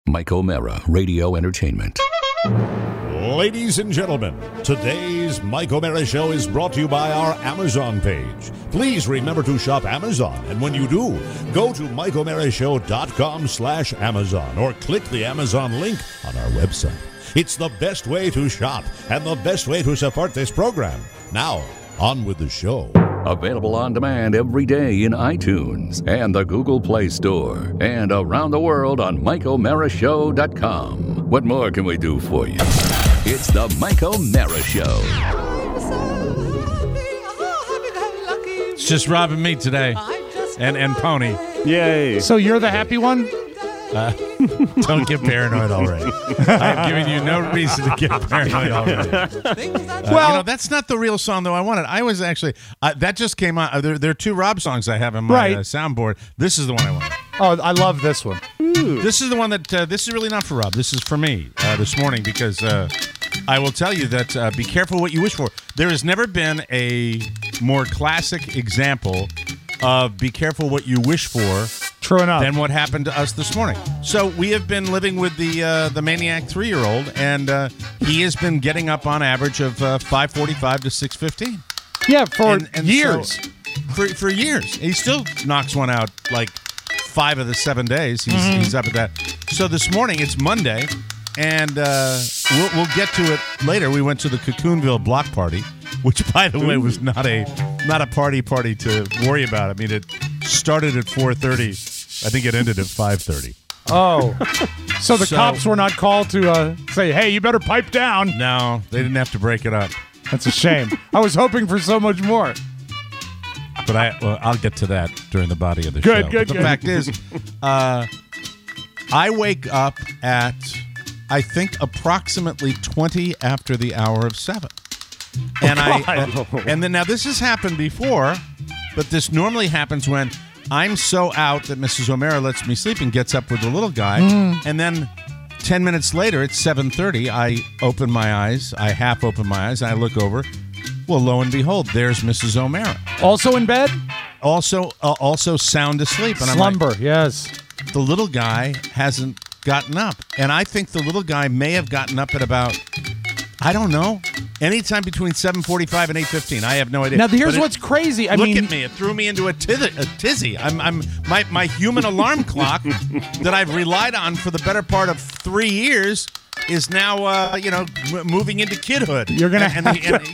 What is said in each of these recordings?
Mike O'Mara, Radio Entertainment. Ladies and gentlemen, today's Mike O'Mara Show is brought to you by our Amazon page. Please remember to shop Amazon, and when you do, go to MikeO'MaraShow.com/Amazon or click the Amazon link on our website. It's the best way to shop and the best way to support this program. Now, on with the show. Available on demand every day in iTunes and the Google Play Store and around the world on MikeO'MaraShow.com. What more can we do for you? It's the Mike O'Mara Show. It's just Rob and me today, and Pony. Yay. So you're the happy one? Don't get paranoid already. I've given you no reason to get paranoid already. Well, that's not the real song, though. I wanted. I was actually that just came out. There are two Rob songs I have in my soundboard. This is the one I wanted. Oh, I love this one. This is the one that. This is really not for Rob. This is for me this morning because I will tell you that be careful what you wish for. There has never been a more classic example of be careful what you wish for. True enough. Than what happened to us this morning. So we have been living with the maniac 3-year-old, and he has been getting up on average of 5:45 to 6:15. Yeah, for years. So, for years, he still knocks one out like 5 of the 7 days. He's up at that. So this morning it's Monday, and we'll get to it later. We went to the Cocoonville block party, which, by the way, was not a party to worry about. I mean, it started at 4:30. I think it ended at 5:30. Oh. So the cops were not called to say, hey, you better pipe down. No, they didn't have to break it up. That's a shame. I was hoping for so much more. But I'll get to that during the body of the show. Good. The fact is, I wake up at, I think, approximately 20 after the hour of 7. And and then now this has happened before, but this normally happens when I'm so out that Mrs. O'Mara lets me sleep and gets up with the little guy. And then 10 minutes later, it's 7:30. I open my eyes. I half open my eyes. And I look over. Well, lo and behold, there's Mrs. O'Mara. Also in bed? Also sound asleep. And Slumber, I'm like, yes. The little guy hasn't gotten up. And I think the little guy may have gotten up at about, I don't know, anytime between 7:45 and 8:15. I have no idea. Now, here's what's crazy. Look at me. It threw me into a tizzy. My human alarm clock that I've relied on for the better part of 3 years is now, moving into kidhood. You're gonna have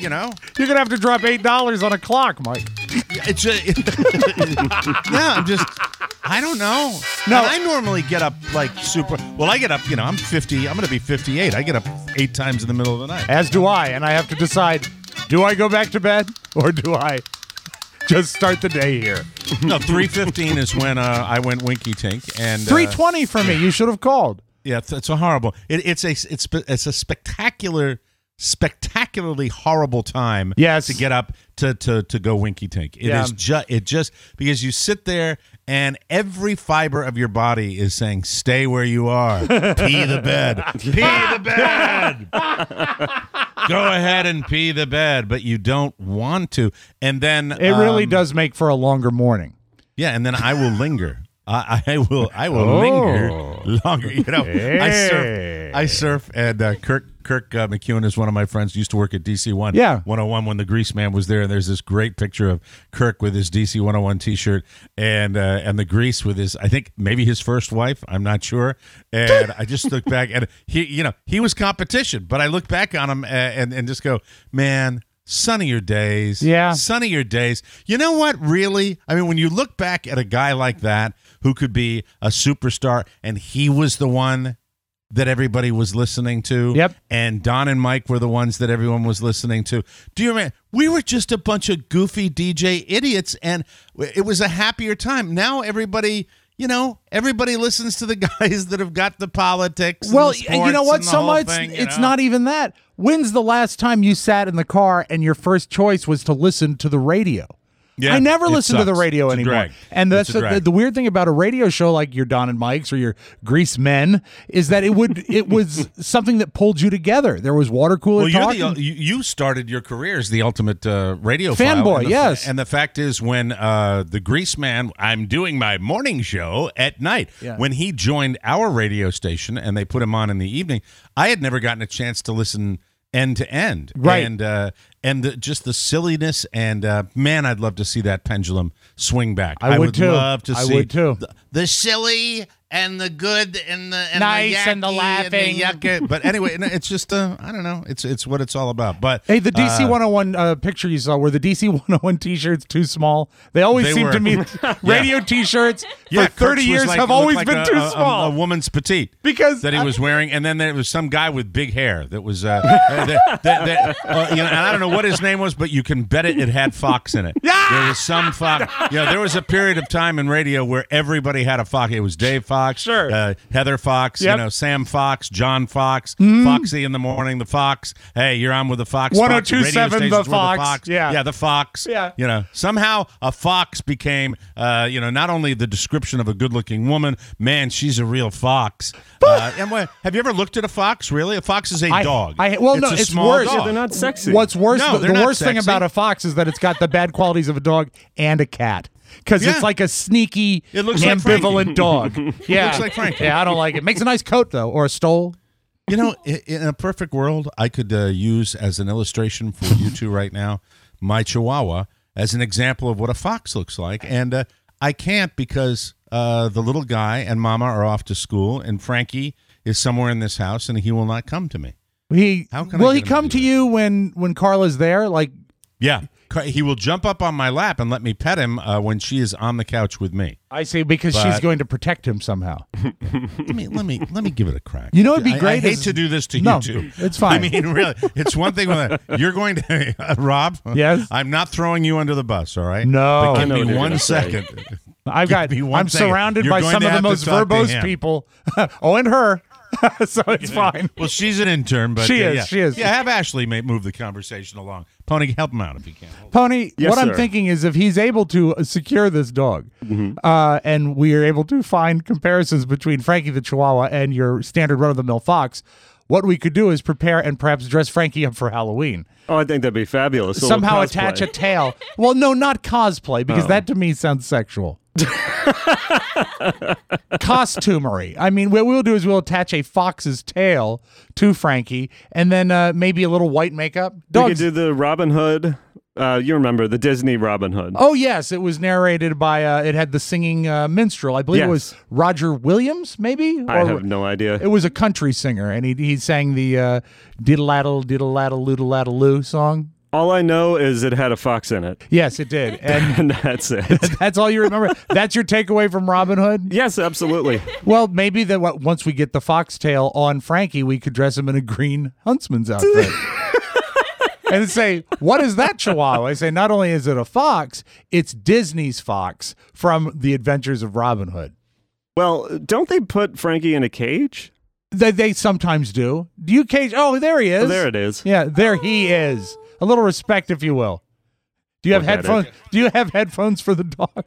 to drop $8 on a clock, Mike. It's I don't know. No, and I normally get up like super. Well, I get up. I'm 50. I'm going to be 58. I get up 8 times in the middle of the night. As do I, and I have to decide: do I go back to bed or do I just start the day here? No, 3:15 is when I went winky tink, and 3:20 for me. You should have called. Yeah, it's a horrible. It's a spectacularly horrible time. Yes. To get up to go winky tink. It is just because you sit there and every fiber of your body is saying, "Stay where you are. Pee the bed. Pee the bed. Go ahead and pee the bed," but you don't want to. And then it really does make for a longer morning. Yeah, and then I will linger. I will linger longer. Hey. I surf, and Kirk McEwen is one of my friends. Used to work at DC 101 when the Grease Man was there. And there's this great picture of Kirk with his DC 101 T-shirt and the Grease with his, I think maybe his first wife. I'm not sure. And I just look back, and he was competition, but I look back on him and just go, man. Sunnier days. Yeah. Sunnier days. You know what, really? I mean, when you look back at a guy like that who could be a superstar, and he was the one that everybody was listening to. Yep. And Don and Mike were the ones that everyone was listening to. Do you remember? We were just a bunch of goofy DJ idiots, and it was a happier time. Now everybody... everybody listens to the guys that have got the politics. Well, and the you know what? sports and the So whole much, thing, it's not even that. When's the last time you sat in the car and your first choice was to listen to the radio? Yeah, I never it listen to the sucks. radio It's a anymore. drag. And that's It's a drag. the weird thing about a radio show like your Don and Mike's or your Grease Men is that it was something that pulled you together. There was water cooler Well, talk. you started your career as the ultimate radio Fanboy, file, yes. And the fact is, when the Grease Man, I'm doing my morning show at night. Yeah. When he joined our radio station and they put him on in the evening, I had never gotten a chance to listen end to end, Right. and just the silliness and man, I'd love to see that pendulum swing back. I would too. love to I see would too. the silly and the good and the Nice the and the yucky laughing. yucca. But anyway, it's just I don't know. It's what it's all about. But Hey, the DC 101 picture you saw, were the DC 101 T-shirts too small? They always They seem were. to me radio T-shirts for 30 Kurtz was years like- have looked always like been too small. A woman's petite Because that he was wearing, and then there was some guy with big hair that was, and I don't know what his name was, but you can bet it had Fox in it. Yeah! There was some Fox. There was a period of time in radio where everybody had a Fox. It was Dave Fox, Sure. Heather Fox, Yep. Sam Fox, John Fox, Foxy in the morning, the Fox. Hey, you're on with the Fox. 1027 Radio the stations were Fox. Yeah. the Fox. Yeah. Somehow a fox became, not only the description of a good-looking woman. Man, she's a real fox. And have you ever looked at a fox? Really, a fox is a dog. It's a small worse. dog. Yeah, They're not sexy. What's worse? No, the they're not worst thing sexy. about a fox is that it's got the bad qualities of a dog and a cat. Because Yeah. it's like a sneaky, It looks like ambivalent dog. Yeah, looks like Frankie. Yeah, I don't like it. Makes a nice coat though, or a stole. In a perfect world, I could use as an illustration for you two right now my Chihuahua as an example of what a fox looks like, and I can't because the little guy and Mama are off to school, and Frankie is somewhere in this house, and he will not come to me. How can I Will he get him to come do to that? you when Carla's there? Like, Yeah, he will jump up on my lap and let me pet him when she is on the couch with me. I see, because she's But- going to protect him somehow. Let me give it a crack. You know what'd be great I hate is- to do this to No, you two. it's fine. I mean, really, it's one thing when you're going to Rob. Yes? I'm not throwing you under the bus. All right. No. But I give know me what you're 1 gonna say. second. I'm second. surrounded You're by going some to of the have to most talk to verbose him. people. Oh, and her. So it's fine. Well, she's an intern, but She is, yeah. she is. Yeah, have Ashley move the conversation along. Pony, help him out if you can. Pony, Yes, what I'm sir. thinking is if he's able to secure this dog, Mm-hmm. and we are able to find comparisons between Frankie the Chihuahua and your standard run-of-the-mill fox, what we could do is prepare and perhaps dress Frankie up for Halloween. Oh, I think that'd be fabulous. A little Somehow cosplay. attach a tail. Well, no, not cosplay, because that to me sounds sexual. Costumery. I mean, what we'll do is we'll attach a fox's tail to Frankie, and then maybe a little white makeup. We could Dogs. do the Robin Hood. You remember the Disney Robin Hood? Oh yes, it was narrated by. It had the singing minstrel. I believe it was Yes. Roger Williams, maybe. I have no idea. It was a country singer, and he sang the diddle-laddle, diddle-laddle, loodle-laddle-loo song. All I know is it had a fox in it, Yes, it did, and and that's it. that's all you remember. That's your takeaway from Robin Hood. Yes, absolutely. Well, maybe that once we get the foxtail on Frankie, we could dress him in a green huntsman's outfit. And say, what is that Chihuahua? I say, not only is it a fox, it's Disney's fox from The Adventures of Robin Hood. Well, don't they put Frankie in a cage? They sometimes do. Do you cage? Oh, there he is. Oh, there it is. Yeah, there he is. A little respect, if you will. Do you have Look at headphones? it. Do you have headphones for the dog?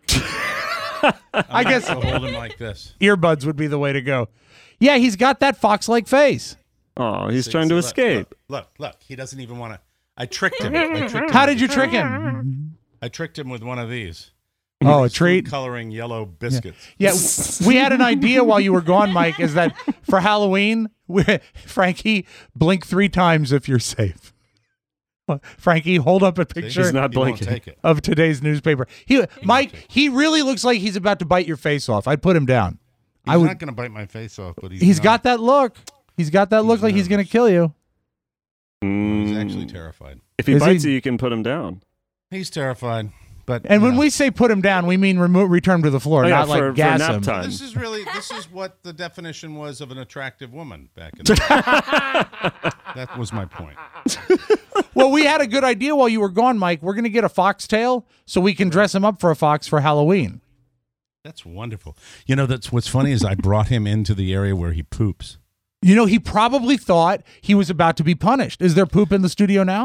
I guess I'll hold him like this. earbuds would be the way to go. Yeah, he's got that fox-like face. Oh, he's trying to Look, escape. Look. He doesn't even want to. I tricked him. How did you trick him? I tricked him with one of these. Oh, a Food treat. coloring yellow biscuits. Yeah, we had an idea while you were gone, Mike, is that for Halloween, Frankie, blink 3 times if you're safe. Frankie, hold up a picture He's not He won't blinking. take it. of today's newspaper. Mike, he really looks like he's about to bite your face off. I'd put him down. He's not going to bite my face off, but He's not. got that look. He's got that look like he's going to kill you. He's Mm, actually terrified. if he Is bites he- you, you can put him down. He's terrified. But And you when know, we say put him down, we mean return him to the floor, Oh, yeah, not like for gas nap him. time. this is what the definition was of an attractive woman back in the day. That was my point. Well, we had a good idea while you were gone, Mike. We're going to get a foxtail so we can dress him up for a fox for Halloween. That's wonderful. You know, that's what's funny is I brought him into the area where he poops. You know, he probably thought he was about to be punished. Is there poop in the studio now?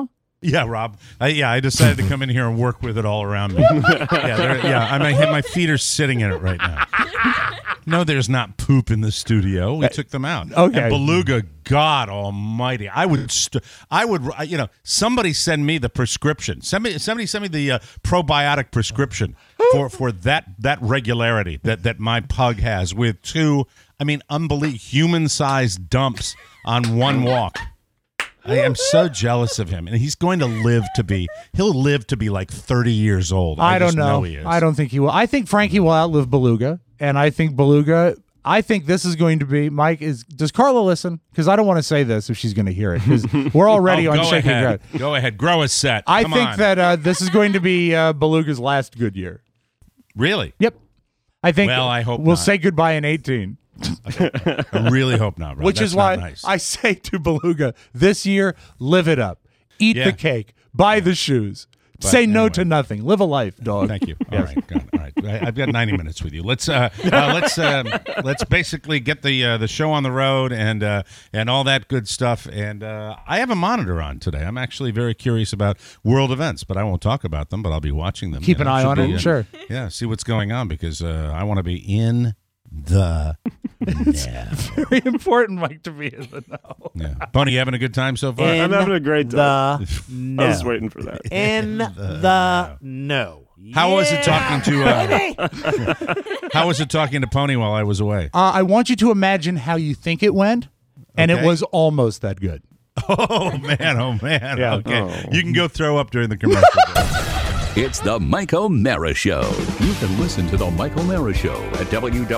Yeah, Rob. I decided to come in here and work with it all around me. My feet are sitting in it right now. No, there's not poop in the studio. We took them out. Okay. And Beluga, God Almighty, somebody send me the prescription. Somebody send me the probiotic prescription for that regularity that my pug has with two, unbelievable human-sized dumps on one walk. I am so jealous of him, and he's going to he'll live to be like 30 years old. I don't know. He is. I don't think he will. I think Frankie will outlive Beluga, and I think this is going to be, Mike, does Carla listen? Because I don't want to say this if she's going to hear it, because we're already on shaky ground. Go ahead. Grow a set. I think that this is going to be Beluga's last good year. Really? Yep. I think I hope we'll not. say goodbye in 18. I really hope not, Rob. Which That's is why not nice. I say to Beluga, this year, live it up. Eat the cake. Buy the shoes. Say no to nothing. Live a life, dog. Thank you. All right, good. All right. I've got 90 minutes with you. Let's basically get the show on the road and all that good stuff. And I have a monitor on today. I'm actually very curious about world events, but I won't talk about them. But I'll be watching them. Keep an eye on it. Sure. Yeah. See what's going on, because I want to be in the know. Very important, Mike, to be in the know. Yeah. Bunny, you having a good time so far? I'm having a great time. No. I was waiting for that. In the no. How was it talking to How was it talking to Pony while I was away? I want you to imagine how you think it went, and it was almost that good. Oh man! Yeah. Okay, Oh. you can go throw up during the commercial break. It's the Mike O'Mara Show. You can listen to the Mike O'Mara Show at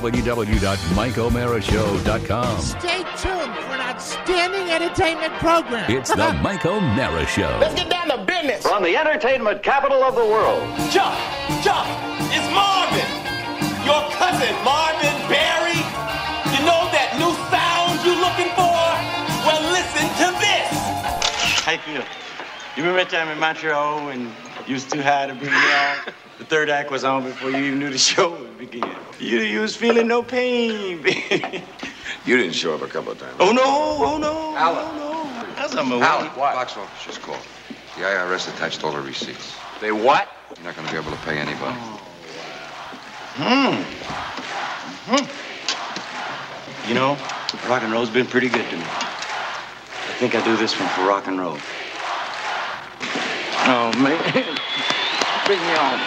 www.mikeomarashow.com. Stay tuned for an outstanding entertainment program. It's the Mike O'Mara Show. Let's get down to business. From the entertainment capital of the world. Jump, it's Marvin. Your cousin, Marvin Berry. You know that new sound you looking for? Well, listen to this. How you feel? You remember that time in Montreal when you was too high to bring me on? The third act was on before you even knew the show would begin. You was feeling no pain, baby. You didn't show up a couple of times. Oh, no. Alan. Oh, no. That's a movie. Alan, what? Box office just called. The IRS attached all the receipts. They what? You're not going to be able to pay anybody. You know, rock and roll's been pretty good to me. I think I do this one for rock and roll. Oh, man. Bring me on.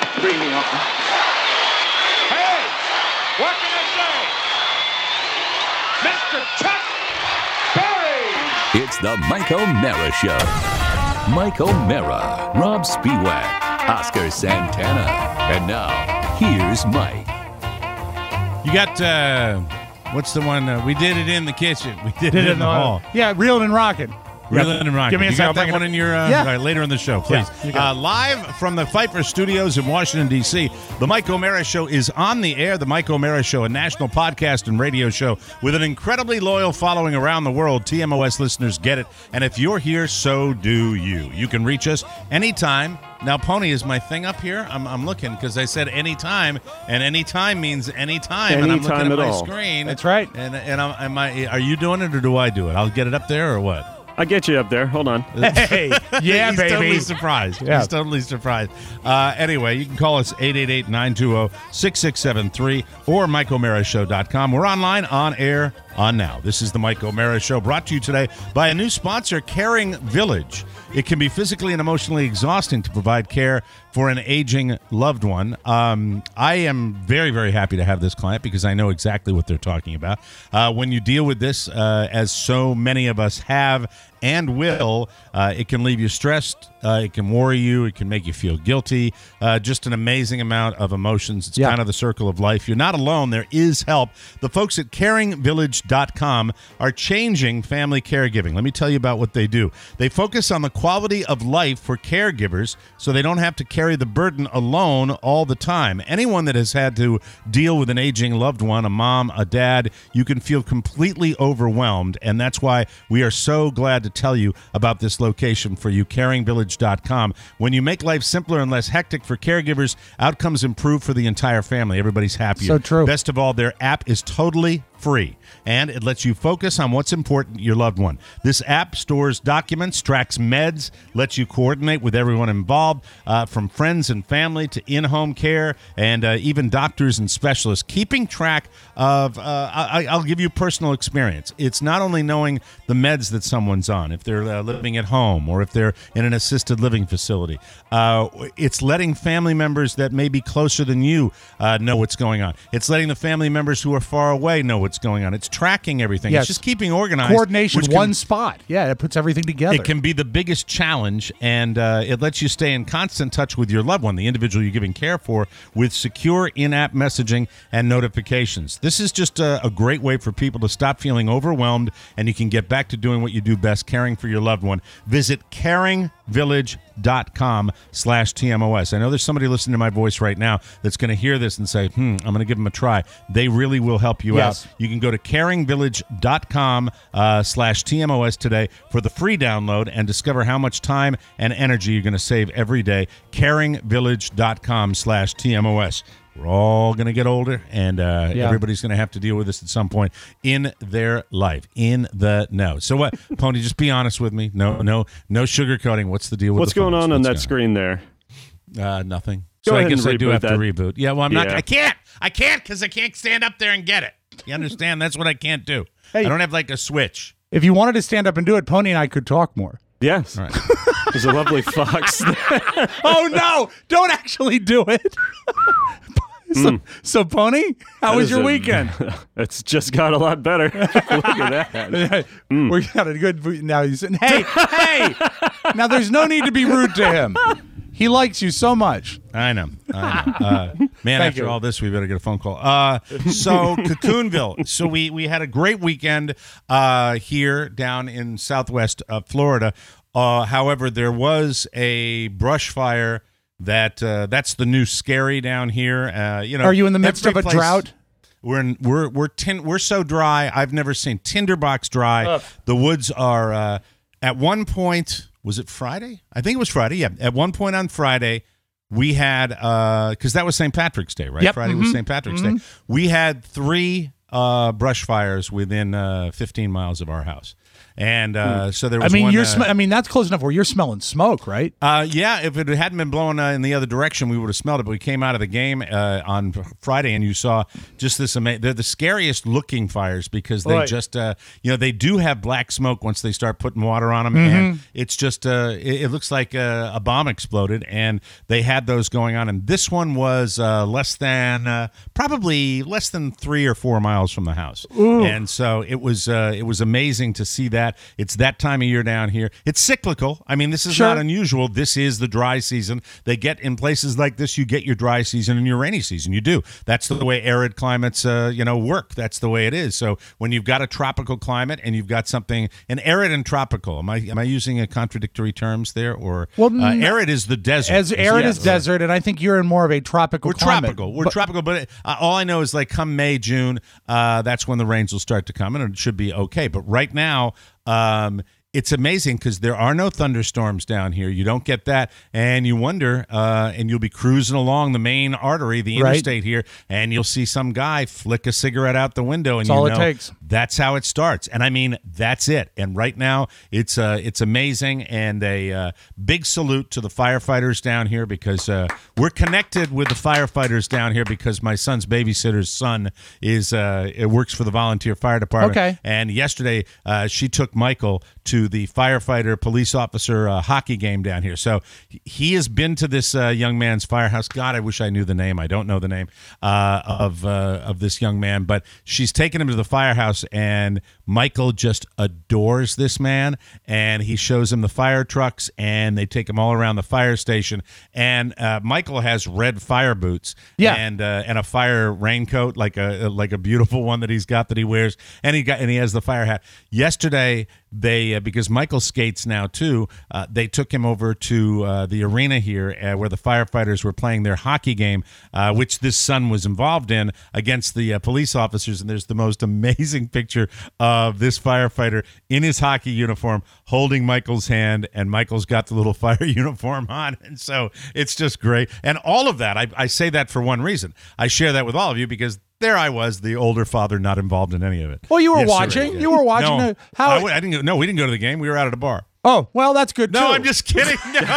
Hey, what can I say? Mr. Chuck Berry. It's the Mike O'Mara Show. Mike O'Mara, Rob Spiewak, Oscar Santana. And now, here's Mike. You got, what's the one? We did it in the kitchen. We did it in the hall. Yeah, reeling and rocking. Reeling and rocking. Give me a you second. got that one in your later in the show, please. Yeah, live from the Pfeiffer Studios in Washington, D.C., the Mike O'Mara Show is on the air. The Mike O'Mara Show, a national podcast and radio show with an incredibly loyal following around the world. TMOS listeners get it. And if you're here, so do you. You can reach us anytime. Now, Pony, is my thing up here? I'm looking because I said anytime, and anytime means anytime. And I'm looking Anytime at at my all. screen. That's right. And are you doing it or do I do it? I'll get it up there or what? I'll get you up there. Hold on. Hey, yeah, He's baby. totally surprised. Yeah. He's totally surprised. Anyway, you can call us 888-920-6673 or MikeO'MaraShow.com. We're online, on air, on now. This is the Mike O'Mara Show, brought to you today by a new sponsor, Caring Village. It can be physically and emotionally exhausting to provide care for an aging loved one. I am very, very happy to have this client because I know exactly what they're talking about. When you deal with this, as so many of us have and will, it can leave you stressed. It can worry you. It can make you feel guilty. Just an amazing amount of emotions. It's kind of the circle of life. You're not alone. There is help. The folks at caringvillage.com are changing family caregiving. Let me tell you about what they do. They focus on the quality of life for caregivers so they don't have to carry the burden alone all the time. Anyone that has had to deal with an aging loved one, a mom, a dad, you can feel completely overwhelmed, and that's why we are so glad to to tell you about this location for you, caringvillage.com. When you make life simpler and less hectic for caregivers, outcomes improve for the entire family. Everybody's happier. So true. Best of all, their app is totally free, and it lets you focus on what's important to your loved one. This app stores documents, tracks meds, lets you coordinate with everyone involved, from friends and family to in-home care, and even doctors and specialists. Keeping track of, I'll give you personal experience. It's not only knowing the meds that someone's on, if they're living at home or if they're in an assisted living facility. It's letting family members that may be closer than you know what's going on. It's letting the family members who are far away know what's going on. It's tracking everything. Yes. It's just keeping organized. Coordination, one spot. Yeah, it puts everything together. It can be the biggest challenge, and it lets you stay in constant touch with your loved one, the individual you're giving care for, with secure in-app messaging and notifications. This is just a great way for people to stop feeling overwhelmed, and you can get back to doing what you do best, caring for your loved one. Visit caringvillage.com/TMOS. I know there's somebody listening to my voice right now that's going to hear this and say, I'm going to give them a try. They really will help you out. You can go to caringvillage.com/TMOS today for the free download and discover how much time and energy you're going to save every day. caringvillage.com/TMOS. We're all going to get older, and everybody's going to have to deal with this at some point in their life, in the know. So what, Pony, just be honest with me. No sugarcoating. What's the deal with What's going on that screen there? Nothing. Go So I ahead guess and I do reboot have to that. reboot. Yeah, well, I'm not. Yeah. I can't because I can't stand up there and get it. You understand? That's what I can't do. Hey. I don't have like a switch. If you wanted to stand up and do it, Pony and I could talk more. Yes. All right. There's a lovely fox there. Oh, no. Don't actually do it. So, Pony, how was your weekend? It's just got a lot better. Look at that. We got a good. Now he's saying, hey. Now there's no need to be rude to him. He likes you so much. I know. Man, Thank after you. all this, we better get a phone call. So Cocoonville. So we had a great weekend here down in southwest Florida. However, there was a brush fire that's the new scary down here. Are you in the midst of a drought? We're so dry. I've never seen tinderbox dry. Ugh. The woods are at one point. Was it Friday? I think it was Friday. Yeah. At one point on Friday, we had because that was St. Patrick's Day, right? Yep. Friday was St. Patrick's Day. We had 3 brush fires within 15 miles of our house. And so there was one, that's close enough where you're smelling smoke, right? Yeah, if it hadn't been blowing in the other direction, we would have smelled it. But we came out of the game on Friday, and you saw just this amazing. They're the scariest looking fires because they just, they do have black smoke once they start putting water on them, and it's just, it looks like a bomb exploded, and they had those going on. And this one was probably less than 3 or 4 miles from the house, and so it was amazing to see that. It's that time of year down here. It's cyclical. I mean, this is not unusual. This is the dry season. They get in places like this, you get your dry season and your rainy season. You do. That's the way arid climates, work. That's the way it is. So when you've got a tropical climate and you've got something, an arid and tropical. Am I using a contradictory terms there, or arid is the desert? As arid is desert, and I think you're in more of a tropical climate. We're tropical, but all I know is like come May, June, that's when the rains will start to come, and it should be okay. But right now, it's amazing because there are no thunderstorms down here. You don't get that, and you wonder, and you'll be cruising along the main artery, the interstate here, and you'll see some guy flick a cigarette out the window, and that's all it takes. That's how it starts. And I mean, that's it. And right now, it's amazing, and a big salute to the firefighters down here because we're connected with the firefighters down here because my son's babysitter's son works for the volunteer fire department. Okay. And yesterday, she took Michael to the firefighter police officer hockey game down here. So he has been to this young man's firehouse. God, I wish I knew the name. I don't know the name of this young man, but she's taken him to the firehouse, and Michael just adores this man, and he shows him the fire trucks, and they take him all around the fire station. And Michael has red fire boots, and a fire raincoat, like a beautiful one that he's got that he wears, and he has the fire hat. Yesterday, they because Michael skates now too, they took him over to the arena here where the firefighters were playing their hockey game, which this son was involved in against the police officers. And there's the most amazing picture of of this firefighter in his hockey uniform holding Michael's hand, and Michael's got the little fire uniform on. And so it's just great. And all of that, I say that for one reason. I share that with all of you because there I was, the older father, not involved in any of it. Well, you were Yes, watching. sir. You were watching. No, How? I didn't. No, we didn't go to the game. We were out at a bar. Oh, well, that's good, too. No, I'm just kidding.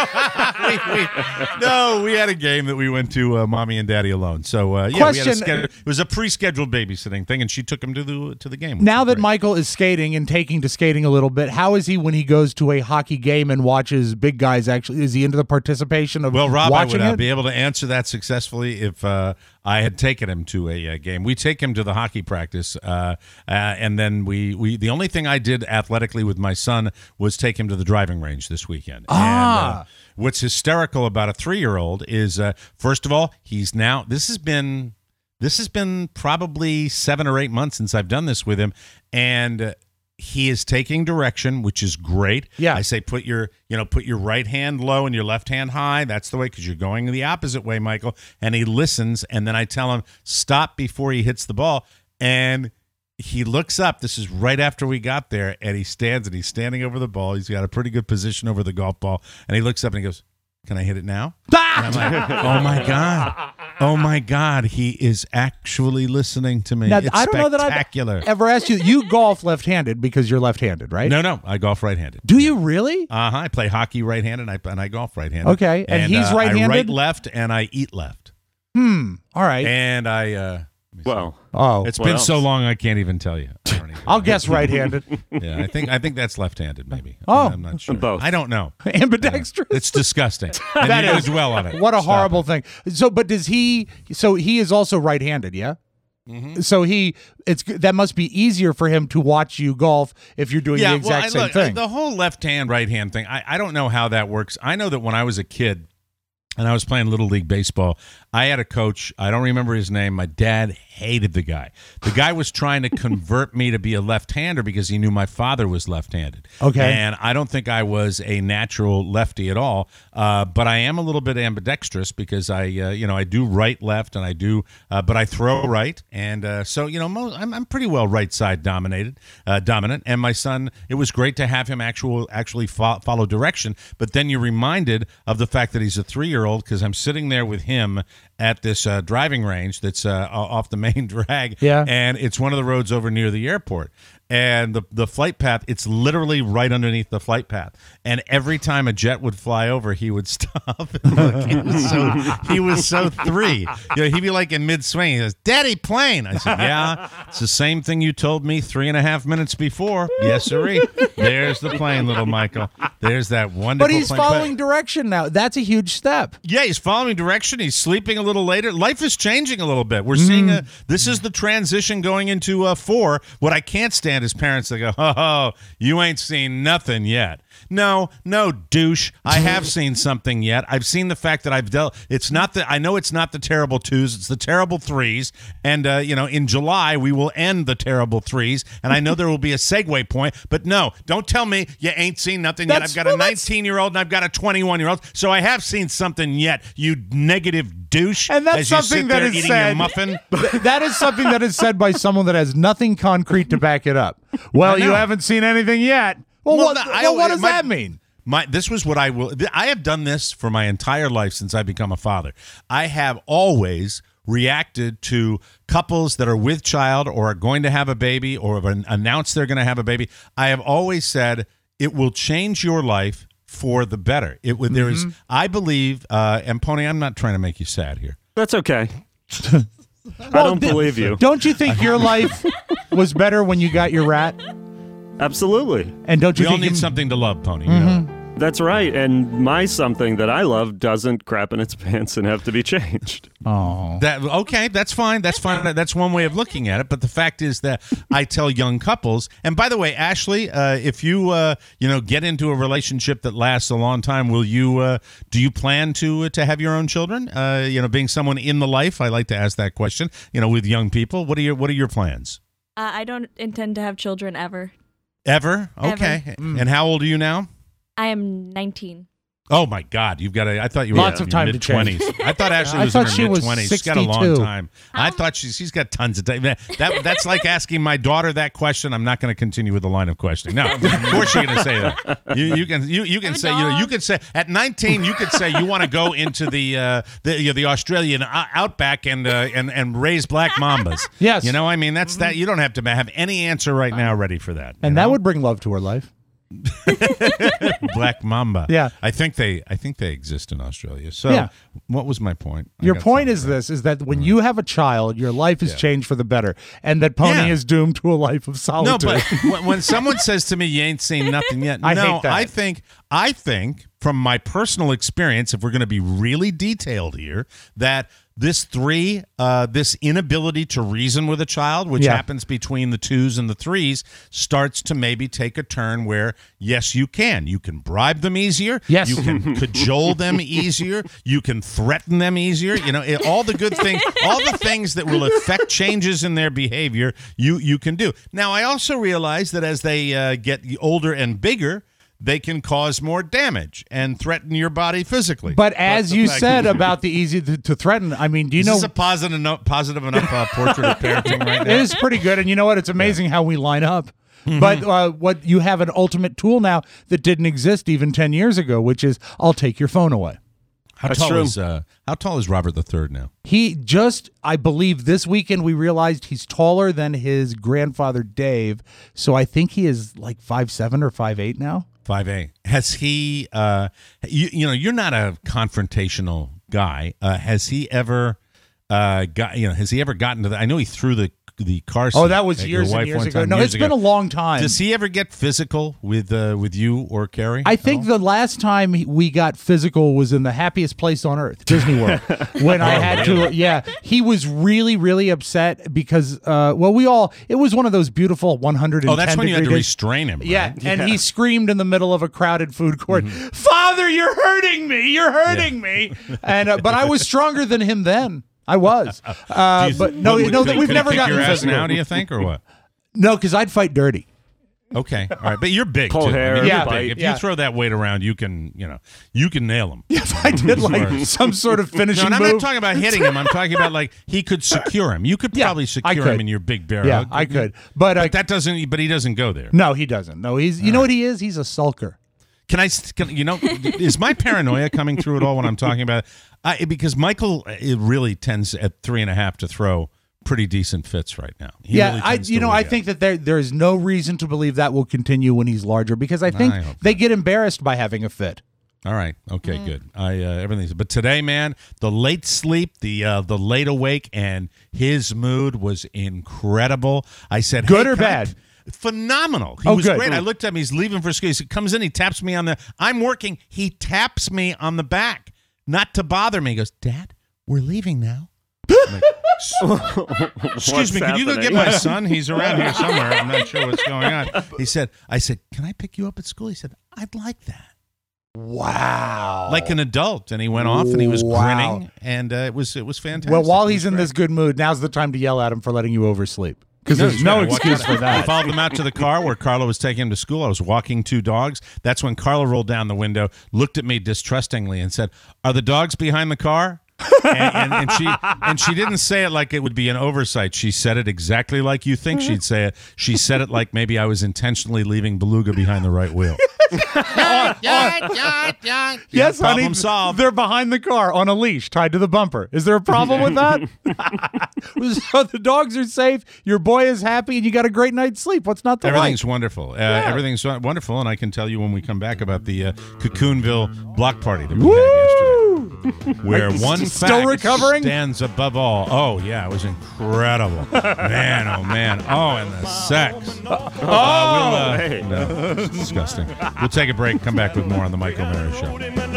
No, we had a game that we went to, Mommy and Daddy alone. So, yeah, Question, it was a pre-scheduled babysitting thing, and she took him to the game. Now that Michael is skating and taking to skating a little bit, how is he when he goes to a hockey game and watches big guys actually? Is he into the participation of Rob, watching I would it? be able to answer that successfully if I had taken him to a game. We take him to the hockey practice, and then we the only thing I did athletically with my son was take him to the driving range this weekend. And what's hysterical about a 3-year-old is, first of all, he's now. This has been probably 7 or 8 months since I've done this with him, and he is taking direction, which is great. Yeah. I say put your right hand low and your left hand high. That's the way, because you're going the opposite way, Michael. And he listens, and then I tell him stop before he hits the ball, and he looks up. This is right after we got there, and he stands, and he's standing over the ball. He's got a pretty good position over the golf ball, and he looks up and he goes, "Can I hit it now?" And I'm like, oh my God, he is actually listening to me. Now, It's I don't know that spectacular. I've ever asked you. You golf left-handed because you're left-handed, right? No, I golf right-handed. Do you really? I play hockey right-handed, and I golf right-handed. Okay, and he's right-handed? I write left, and I eat left. All right. And I. It's been so long I can't even tell you. I'll guess right-handed. Yeah, I think that's left-handed, maybe. Oh. I'm not sure. Both. I don't know. Ambidextrous. It's disgusting. And That you is- dwell on it. What a Stop horrible it. thing. So, but does he? So he is also right-handed, yeah. Mm-hmm. So that must be easier for him to watch you golf if you're doing the exact same thing. The whole left hand, right hand thing, I don't know how that works. I know that when I was a kid and I was playing Little League Baseball, I had a coach. I don't remember his name. My dad hated the guy. The guy was trying to convert me to be a left-hander because he knew my father was left-handed. Okay. And I don't think I was a natural lefty at all, but I am a little bit ambidextrous because I do right, left, and I do, but I throw right. And so, I'm pretty well right side dominant. And my son, it was great to have him actually follow direction. But then you're reminded of the fact that he's a 3-year-old because I'm sitting there with him at this driving range that's off the main drag. Yeah. And it's one of the roads over near the airport. And the flight path, it's literally right underneath the flight path. And every time a jet would fly over, he would stop and look. He was so 3. He'd be like in mid-swing. He says, "Daddy, plane." I said, "Yeah, it's the same thing you told me 3.5 minutes before." "Yes, sirree. There's the plane, little Michael. There's that wonderful But he's plane." following direction now. That's a huge step. Yeah, he's following direction. He's sleeping a little later. Life is changing a little bit. We're seeing this is the transition going into 4. What I can't stand is parents that go, "Oh, you ain't seen nothing yet." No, douche. I have seen something yet. I've seen the fact that I've dealt. I know it's not the terrible 2s. It's the terrible 3s. And in July we will end the terrible 3s. And I know there will be a segue point. But no, don't tell me you ain't seen nothing yet. I've got a 19-year-old and I've got a 21-year-old. So I have seen something yet. You negative douche. And that's as you something sit that there is eating said. your muffin. That is something that is said by someone that has nothing concrete to back it up. Well, you haven't seen anything yet. Well, what does that mean? This was what I will. I have done this for my entire life since I become a father. I have always reacted to couples that are with child or are going to have a baby or have announced they're going to have a baby. I have always said it will change your life for the better. There is, I believe, and Pony, I'm not trying to make you sad here. That's okay. I don't believe you. Don't you think your life was better when you got your rat? Absolutely. And don't you We all think need something to love, Pony. You know that. That's right. And my something that I love doesn't crap in its pants and have to be changed. Oh. Okay, that's fine. That's fine. That's one way of looking at it. But the fact is that I tell young couples, and by the way, Ashley, if you get into a relationship that lasts a long time, do you plan to have your own children? Being someone in the life, I like to ask that question. With young people, what are your plans? I don't intend to have children ever. Ever? Okay. Ever. And how old are you now? I am 19. Oh my God! You've got I thought you were Lots of time to change. mid-20s. I thought Ashley was in her mid-20s. She's got a long time. I thought she's got tons of time. That's like asking my daughter that question. I'm not going to continue with the line of questioning. No, of course you're going to say that. You can say you could say at 19 you could say you want to go into the Australian outback and raise black mambas. Yes, I mean that's that. You don't have to have any answer right now ready for that. And that would bring love to her life. Black mamba. Yeah, I think they exist in Australia. So, what was my point? Your point is that when you have a child, your life is changed for the better, and that Pony is doomed to a life of solitude. No, but when someone says to me, "You ain't seen nothing yet," I hate that. I think from my personal experience, if we're going to be really detailed here, that this inability to reason with a child, which happens between the 2s and the 3s, starts to maybe take a turn where, yes, you can bribe them easier. Yes. You can cajole them easier. You can threaten them easier. All the good things, all the things that will affect changes in their behavior, you can do. Now, I also realize that as they get older and bigger, they can cause more damage and threaten your body physically. But as you said about the easy to threaten, I mean, do you know... Is this a positive enough portrait of parenting right now? It is pretty good, and you know what? It's amazing how we line up. But what you have an ultimate tool now that didn't exist even 10 years ago, which is, I'll take your phone away. How tall is Robert III now? He just, I believe this weekend we realized he's taller than his grandfather Dave, so I think he is like 5'7" or 5'8" now. 5'8". Has he? You're not a confrontational guy. Has he ever Has he ever gotten to that? I know he threw the car seat. Oh, that was years and years ago. No, it's been a long time. Does he ever get physical with you or Carrie? I think the last time we got physical was in the happiest place on earth, Disney World. When I had to, he was really, really upset because, it was one of those beautiful 110 Oh, that's when you had to days. Restrain him. Right? Yeah, and he screamed in the middle of a crowded food court, "Father, you're hurting me! You're hurting me!" And but I was stronger than him then. I was, but no, we've never gotten physical now. Do you think, or what? No, because I'd fight dirty. Okay, all right, but you're big Pull too. hair, I mean, you're big. If you throw that weight around, you can nail him. If I did some sort of finishing move. I'm not talking about hitting him. I'm talking about he could secure him. You could probably secure him in your big bear hug. I could, but that doesn't. But he doesn't go there. No, he doesn't. No, he's. You know what he is? He's a sulker. Is my paranoia coming through at all when I'm talking about it? Because Michael, it really tends at 3.5 to throw pretty decent fits right now. I think that there is no reason to believe that will continue when he's larger because I think they get embarrassed by having a fit. All right. Okay, good. Everything's. But today, man, the late sleep, the late awake, and his mood was incredible. I said, good or bad? Phenomenal. He was great. I looked at him. He's leaving for school. He comes in. He taps me on I'm working. He taps me on the back, not to bother me. He goes, "Dad, we're leaving now." I'm like, excuse me, can you go get my son? He's around here somewhere. I'm not sure what's going on. I said, "Can I pick you up at school?" He said, "I'd like that." Wow. Like an adult. And he went off and he was grinning. And it was fantastic. Well, while he's in this good mood, now's the time to yell at him for letting you oversleep. Because there's no excuse for that. I followed them out to the car where Carla was taking him to school. I was walking 2 dogs. That's when Carla rolled down the window, looked at me distrustingly, and said, "Are the dogs behind the car?" and she didn't say it like it would be an oversight. She said it exactly like you think she'd say it. She said it like maybe I was intentionally leaving Beluga behind the right wheel. Yes, honey. Problem solved. They're behind the car on a leash tied to the bumper. Is there a problem with that? So the dogs are safe. Your boy is happy, and you got a great night's sleep. What's not to like? Everything's wonderful. Everything's wonderful, and I can tell you when we come back about the Cocoonville block party that we had yesterday, where one fact recovering? Stands above all. Oh yeah, it was incredible. Man, oh man. Oh, and the sex. No, it's disgusting. We'll take a break. Come back with more on the Mike O'Meara Show.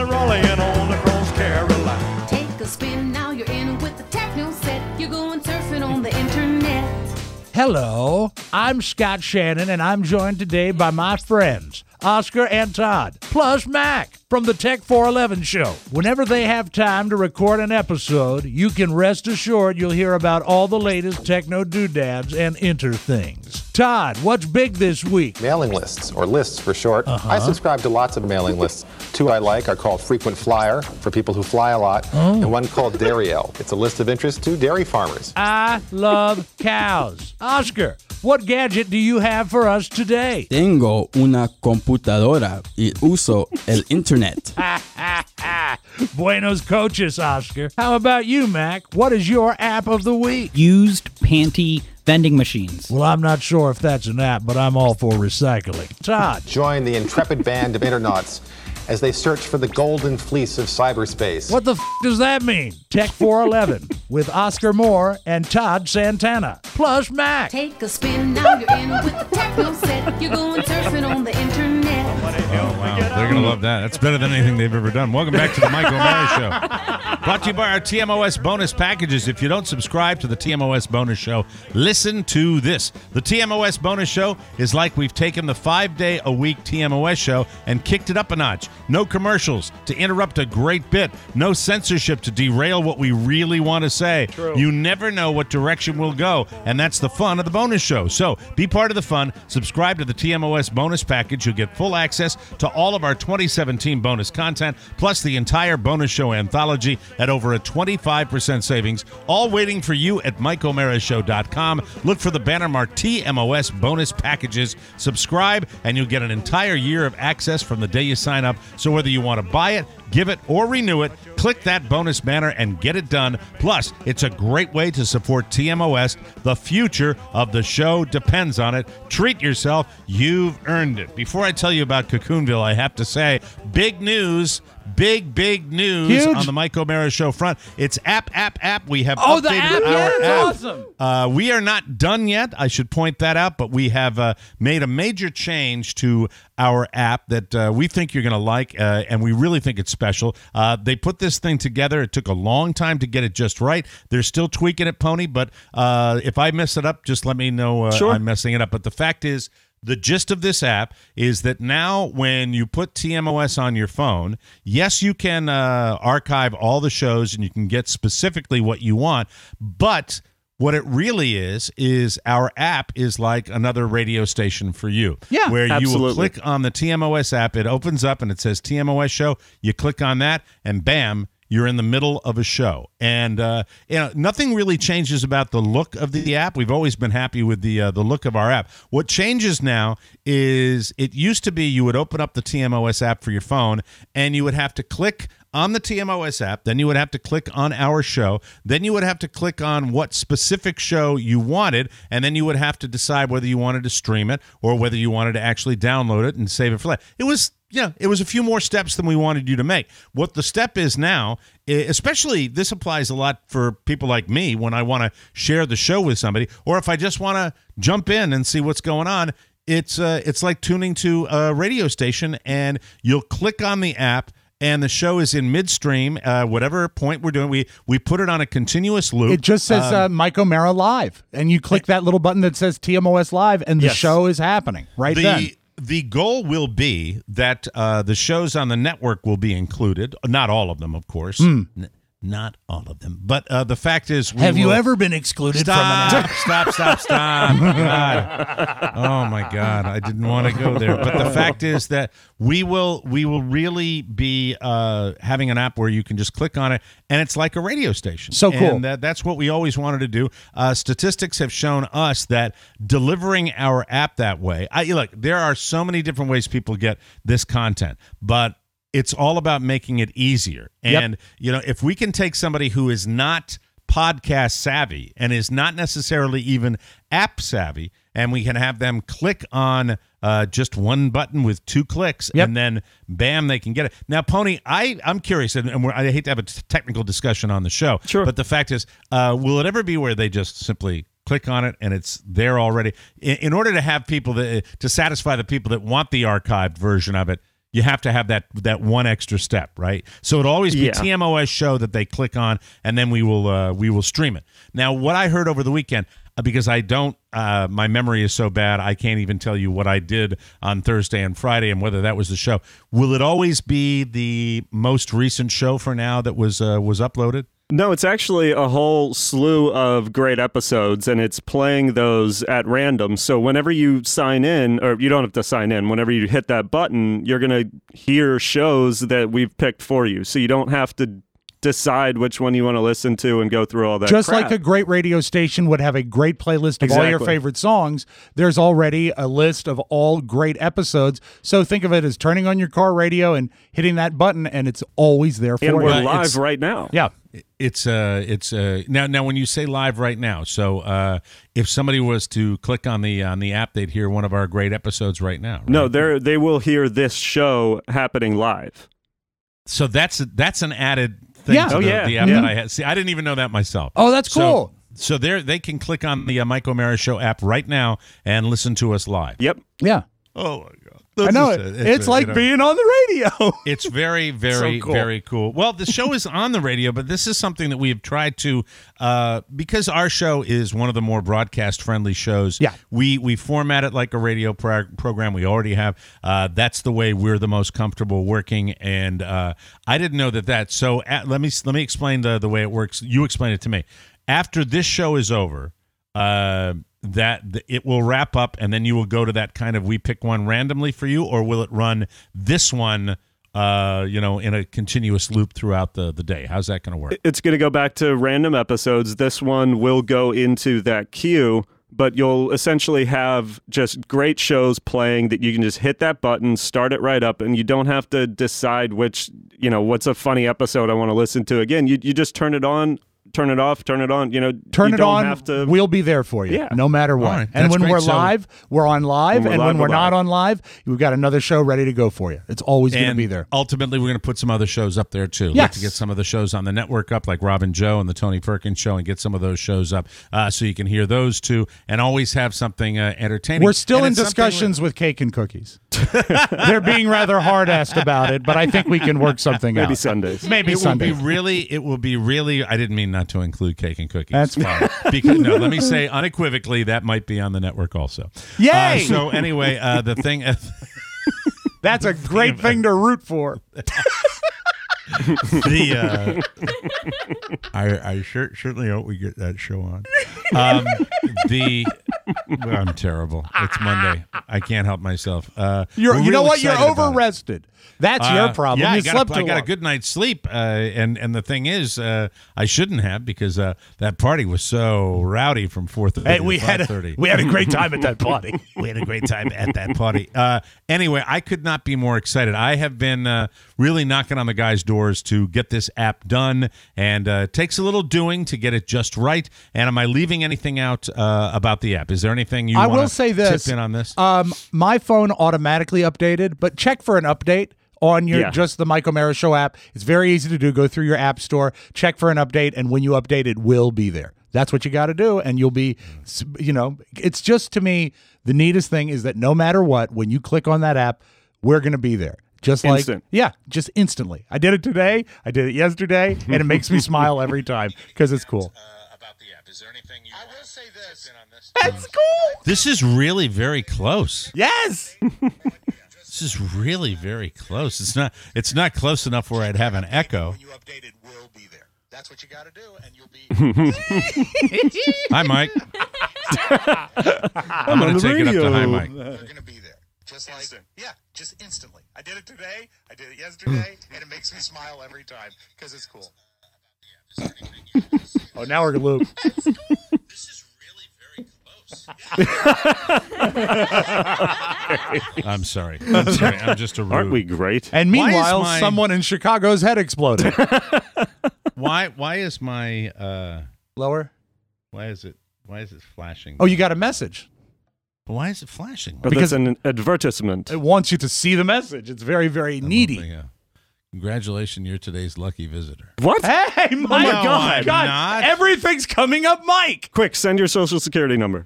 Take a spin, now you're in with the techno set. You're going surfing on the internet. Hello, I'm Scott Shannon, and I'm joined today by my friends, Oscar and Todd, plus Mac from the Tech 411 Show. Whenever they have time to record an episode, you can rest assured you'll hear about all the latest techno doodads and inter things. Todd, what's big this week? Mailing lists, or lists for short. I subscribe to lots of mailing lists. two I like are called Frequent Flyer, for people who fly a lot, and one called Dairyelle. It's a list of interest to dairy farmers. I love cows. Oscar, what gadget do you have for us today? Tengo una computadora y uso el internet. Buenos coaches, Oscar. How about you, Mac? What is your app of the week? Used panty vending machines. Well, I'm not sure if that's an app, but I'm all for recycling. Todd. Join the intrepid band of internauts as they search for the golden fleece of cyberspace. What the does that mean? Tech 411 with Oscar Moore and Todd Santana. Plus Mac. Take a spin, now you're in with the techno set. You're going surfing on the internet. Oh, wow. They're going to love that. That's better than anything they've ever done. Welcome back to the Mike O'Mara Show. Brought to you by our TMOS bonus packages. If you don't subscribe to the TMOS bonus show, listen to this. The TMOS bonus show is like we've taken the 5-day-a-week TMOS show and kicked it up a notch. No commercials to interrupt a great bit. No censorship to derail what we really want to say. True. You never know what direction we'll go, and that's the fun of the bonus show. So be part of the fun. Subscribe to the TMOS bonus package. You'll get full access to all of our 2017 bonus content, plus the entire bonus show anthology at over a 25% savings, all waiting for you at MikeO'MaraShow.com. Look for the banner mark TMOS bonus packages. Subscribe, and you'll get an entire year of access from the day you sign up. So whether you want to buy it, give it, or renew it, click that bonus banner and get it done. Plus, it's a great way to support TMOS. The future of the show depends on it. Treat yourself. You've earned it. Before I tell you about Cocoonville, I have to say, big news. Big news. Huge. On the Mike O'Mara Show front. It's app. We have Oh, updated the app? our Yeah, app. that's awesome. We are not done yet. I should point that out, but we have made a major change to our app that we think you're going to like, and we really think it's special. They put this thing together. It took a long time to get it just right. They're still tweaking it, Pony, but if I mess it up, just let me know Sure. I'm messing it up. But the fact is, the gist of this app is that now when you put TMOS on your phone, yes, you can archive all the shows and you can get specifically what you want, but what it really is our app is like another radio station for you. Yeah, where you will absolutely. click on the TMOS app, it opens up and it says TMOS show. You click on that and bam, you're in the middle of a show. And nothing really changes about the look of the app. We've always been happy with the look of our app. What changes now is it used to be you would open up the TMOS app for your phone and you would have to click on the TMOS app, then you would have to click on our show, then you would have to click on what specific show you wanted, and then you would have to decide whether you wanted to stream it or whether you wanted to actually download it and save it for later. It was a few more steps than we wanted you to make. What the step is now, especially this applies a lot for people like me when I want to share the show with somebody, or if I just want to jump in and see what's going on. It's like tuning to a radio station, and you'll click on the app, and the show is in midstream, whatever point we're doing. We put it on a continuous loop. It just says Mike O'Mara Live, and you click that little button that says TMOS Live, and the show is happening right then. The goal will be that the shows on the network will be included. Not all of them, of course. Not all of them. But the fact is... Have you ever been excluded from an app? Stop. God. Oh, my God. I didn't want to go there. But the fact is that we will really be having an app where you can just click on it, and it's like a radio station. So cool. And that's what we always wanted to do. Statistics have shown us that delivering our app that way... Look, there are so many different ways people get this content, but... it's all about making it easier. And, if we can take somebody who is not podcast savvy and is not necessarily even app savvy, and we can have them click on just one button with 2 clicks, and then, bam, they can get it. Now, Pony, I'm curious, and I hate to have a technical discussion on the show, but the fact is, will it ever be where they just simply click on it and it's there already? In order to have people to satisfy the people that want the archived version of it, you have to have that one extra step, right? So it'll always be TMOS show that they click on, and then we will stream it. Now, what I heard over the weekend, because I don't, my memory is so bad, I can't even tell you what I did on Thursday and Friday and whether that was the show. Will it always be the most recent show for now that was uploaded? No, it's actually a whole slew of great episodes, and it's playing those at random. So whenever you sign in, or you don't have to sign in, whenever you hit that button, you're going to hear shows that we've picked for you. So you don't have to decide which one you want to listen to and go through all that Just crap. like a great radio station would have a great playlist of all your Exactly. favorite songs, there's already a list of all great episodes. So think of it as turning on your car radio and hitting that button, and it's always there for And you. we're live right now. Yeah. It's now when you say live right now, so if somebody was to click on the app, they'd hear one of our great episodes right now. Right? No, they will hear this show happening live. So that's an added thing Yeah. to Oh, the yeah. app Yeah. that I had. See, I didn't even know that myself. Oh, that's cool. So they can click on the Mike O'Mara Show app right now and listen to us live. Yep. Yeah. Oh my God. I know it. It's like being on the radio. It's very, very, So cool. very cool. Well, the show is on the radio, but this is something that we have tried to, because our show is one of the more broadcast-friendly shows. Yeah. We format it like a radio program. We already have. That's the way we're the most comfortable working, and I didn't know that. So let me explain the way it works. You explain it to me. After this show is over, that it will wrap up, and then you will go to that kind of we pick one randomly for you, or will it run this one in a continuous loop throughout the day? How's that going to work? It's going to go back to random episodes. This one will go into that queue, but you'll essentially have just great shows playing that you can just hit that button, start it right up, and you don't have to decide what's a funny episode I want to listen to. Again, you just turn it on, turn it off, turn it on. Turn you it don't on. have to. We'll be there for you, Yeah. no matter what. All right, And that's when great. we're So- live, we're on live. When we're And live, when we're we're not live. on live, we've got another show ready to go for you. It's always going to And be there. ultimately, we're going to put some other shows up there too. Like Yes. to get some of the shows on the network up, like Rob and Joe and the Tony Perkins Show, and get some of those shows up so you can hear those too, and always have something entertaining. We're still And in it's something discussions with cake and cookies. They're being rather hard-assed about it, but I think we can work something out. Maybe Sundays. Maybe It Sundays. will be really. I didn't mean not to include cake and cookies. That's fine. Because no, let me say unequivocally that might be on the network also. Yay! So anyway, the thing. That's a great thing to root for. I certainly hope we get that show on. I'm terrible. It's Monday. I can't help myself. You We're know real what? You're excited about it. over-rested. That's your problem. Yeah, You I got slept a too long. good night's sleep, and the thing is, I shouldn't have because that party was so rowdy from 4:30 Hey, to we had 5:30. a great time at that party. We had a great time at that party. Anyway, I could not be more excited. I have been really knocking on the guys' doors to get this app done, and it takes a little doing to get it just right. And am I leaving anything out about the app? Is there anything you I want will say this. tip in on this? My phone automatically updated, but check for an update on your Yeah. just the Mike O'Mara Show app. It's very easy to do. Go through your app store, check for an update, and when you update, it will be there. That's what you got to do, and you'll be, it's just, to me, the neatest thing is that no matter what, when you click on that app, we're going to be there. Just like, Instant. yeah, just instantly. I did it today. I did it yesterday, and it makes me smile every time because it's cool. About the app, is there anything you I will say this. That's cool. This is really very close. Yes. This is really very close. It's not close enough where I'd have an echo. When you update it, will be there. That's what you got to do, and you'll be. Hi, Mike. I'm going to take it up to hi, Mike. We're going to be there. Just like, just instantly. I did it today. I did it yesterday, and it makes me smile every time because it's cool. Oh, now we're going to loop. This is really very close. I'm sorry. I'm just a rude. Aren't we great? And meanwhile, Why is my- someone in Chicago's head exploded. Why is my Lower. why is it flashing? Oh, you got a message. Why is it flashing? But Because- that's an advertisement. It wants you to see the message. It's very, very needy. Yeah. Congratulations, you're today's lucky visitor. What? Hey, Mike! No, I'm not. Everything's coming up, Mike. Quick, send your social security number.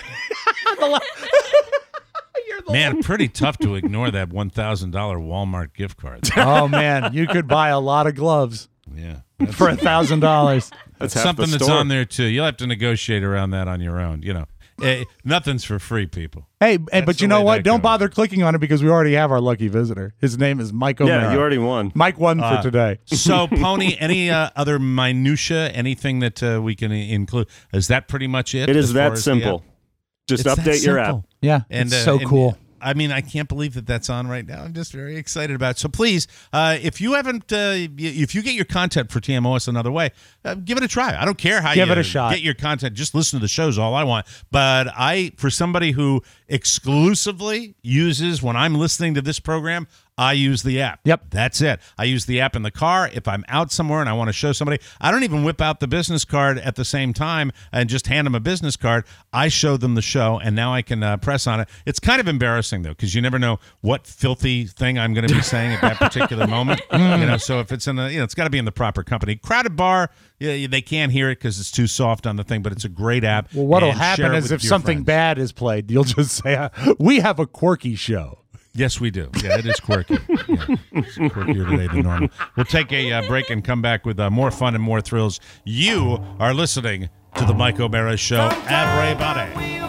Man, pretty tough to ignore that $1,000 Walmart gift card. Oh man, you could buy a lot of gloves Yeah. for $1,000. That's half something the that's store. on there too. You'll have to negotiate around that on your own, Nothing's for free, people. Hey, That's but the you know way what? that Don't goes. bother clicking on it because we already have our lucky visitor. His name is Mike O'Mara. Yeah, you already won. Mike won for today. So, Pony, any other minutia, anything that we can include? Is that pretty much it? It is as far that as the simple. app? Just It's that update your app. simple. Yeah, And it's so cool. I mean, I can't believe that that's on right now. I'm just very excited about it. So please, if you haven't, if you get your content for TMOS another way, give it a try. I don't care how Give you it a shot. get your content. Just listen to the shows all I want. But for somebody who exclusively uses, when I'm listening to this program, I use the app. Yep. That's it. I use the app in the car. If I'm out somewhere and I want to show somebody, I don't even whip out the business card at the same time and just hand them a business card. I show them the show, and now I can press on it. It's kind of embarrassing, though, because you never know what filthy thing I'm going to be saying at that particular moment. So if it's in it's got to be in the proper company. Crowded bar, they can't hear it because it's too soft on the thing, but it's a great app. Well, what'll And share happen it is with if your something friends. bad is played, you'll just say, "We have a quirky show." Yes, we do. Yeah, it is quirky. It's quirkier today than normal. We'll take a break and come back with more fun and more thrills. You are listening to the Mike O'Mara Show. Everybody.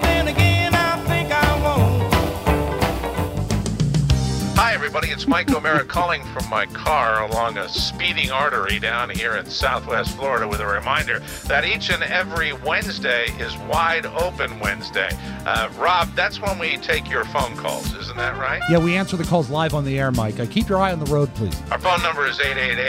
Hi, everybody. It's Mike O'Mara calling from my car along a speeding artery down here in Southwest Florida with a reminder that each and every Wednesday is Wide Open Wednesday. Rob, that's when we take your phone calls. Isn't that right? Yeah, we answer the calls live on the air, Mike. Keep your eye on the road, please. Our phone number is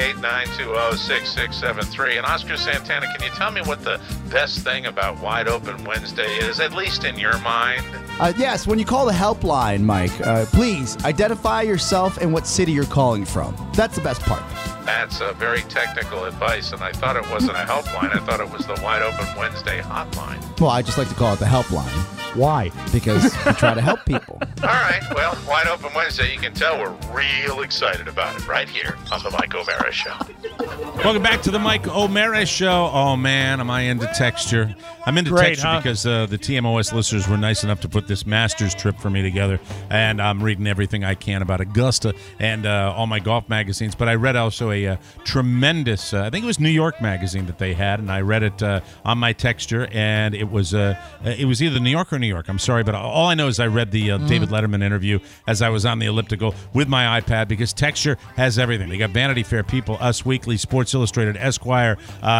888-920-6673. And Oscar Santana, can you tell me what the best thing about Wide Open Wednesday is, at least in your mind? Yes, when you call the helpline, Mike, please identify yourself and what city you're calling from. That's the best part. That's very technical advice, and I thought it wasn't a helpline. I thought it was the Wide Open Wednesday hotline. Well, I just like to call it the helpline. Why? Because we try to help people. All right, well, Wide Open Wednesday, you can tell we're real excited about it right here on the Mike O'Mara Show. Welcome back to the Mike O'Mara Show. Oh, man, am I into texture. I'm into Great, texture huh? because the TMOS listeners were nice enough to put this master's trip for me together, and I'm reading everything I can about Augusta and all my golf magazines. But I read also a tremendous, I think it was New York magazine that they had, and I read it on my texture, and it was either New York or New York. I'm sorry, but all I know is I read the David Letterman interview as I was on the elliptical with my iPad, because texture has everything. They got Vanity Fair, People, Us Weekly, Sports Illustrated, Esquire,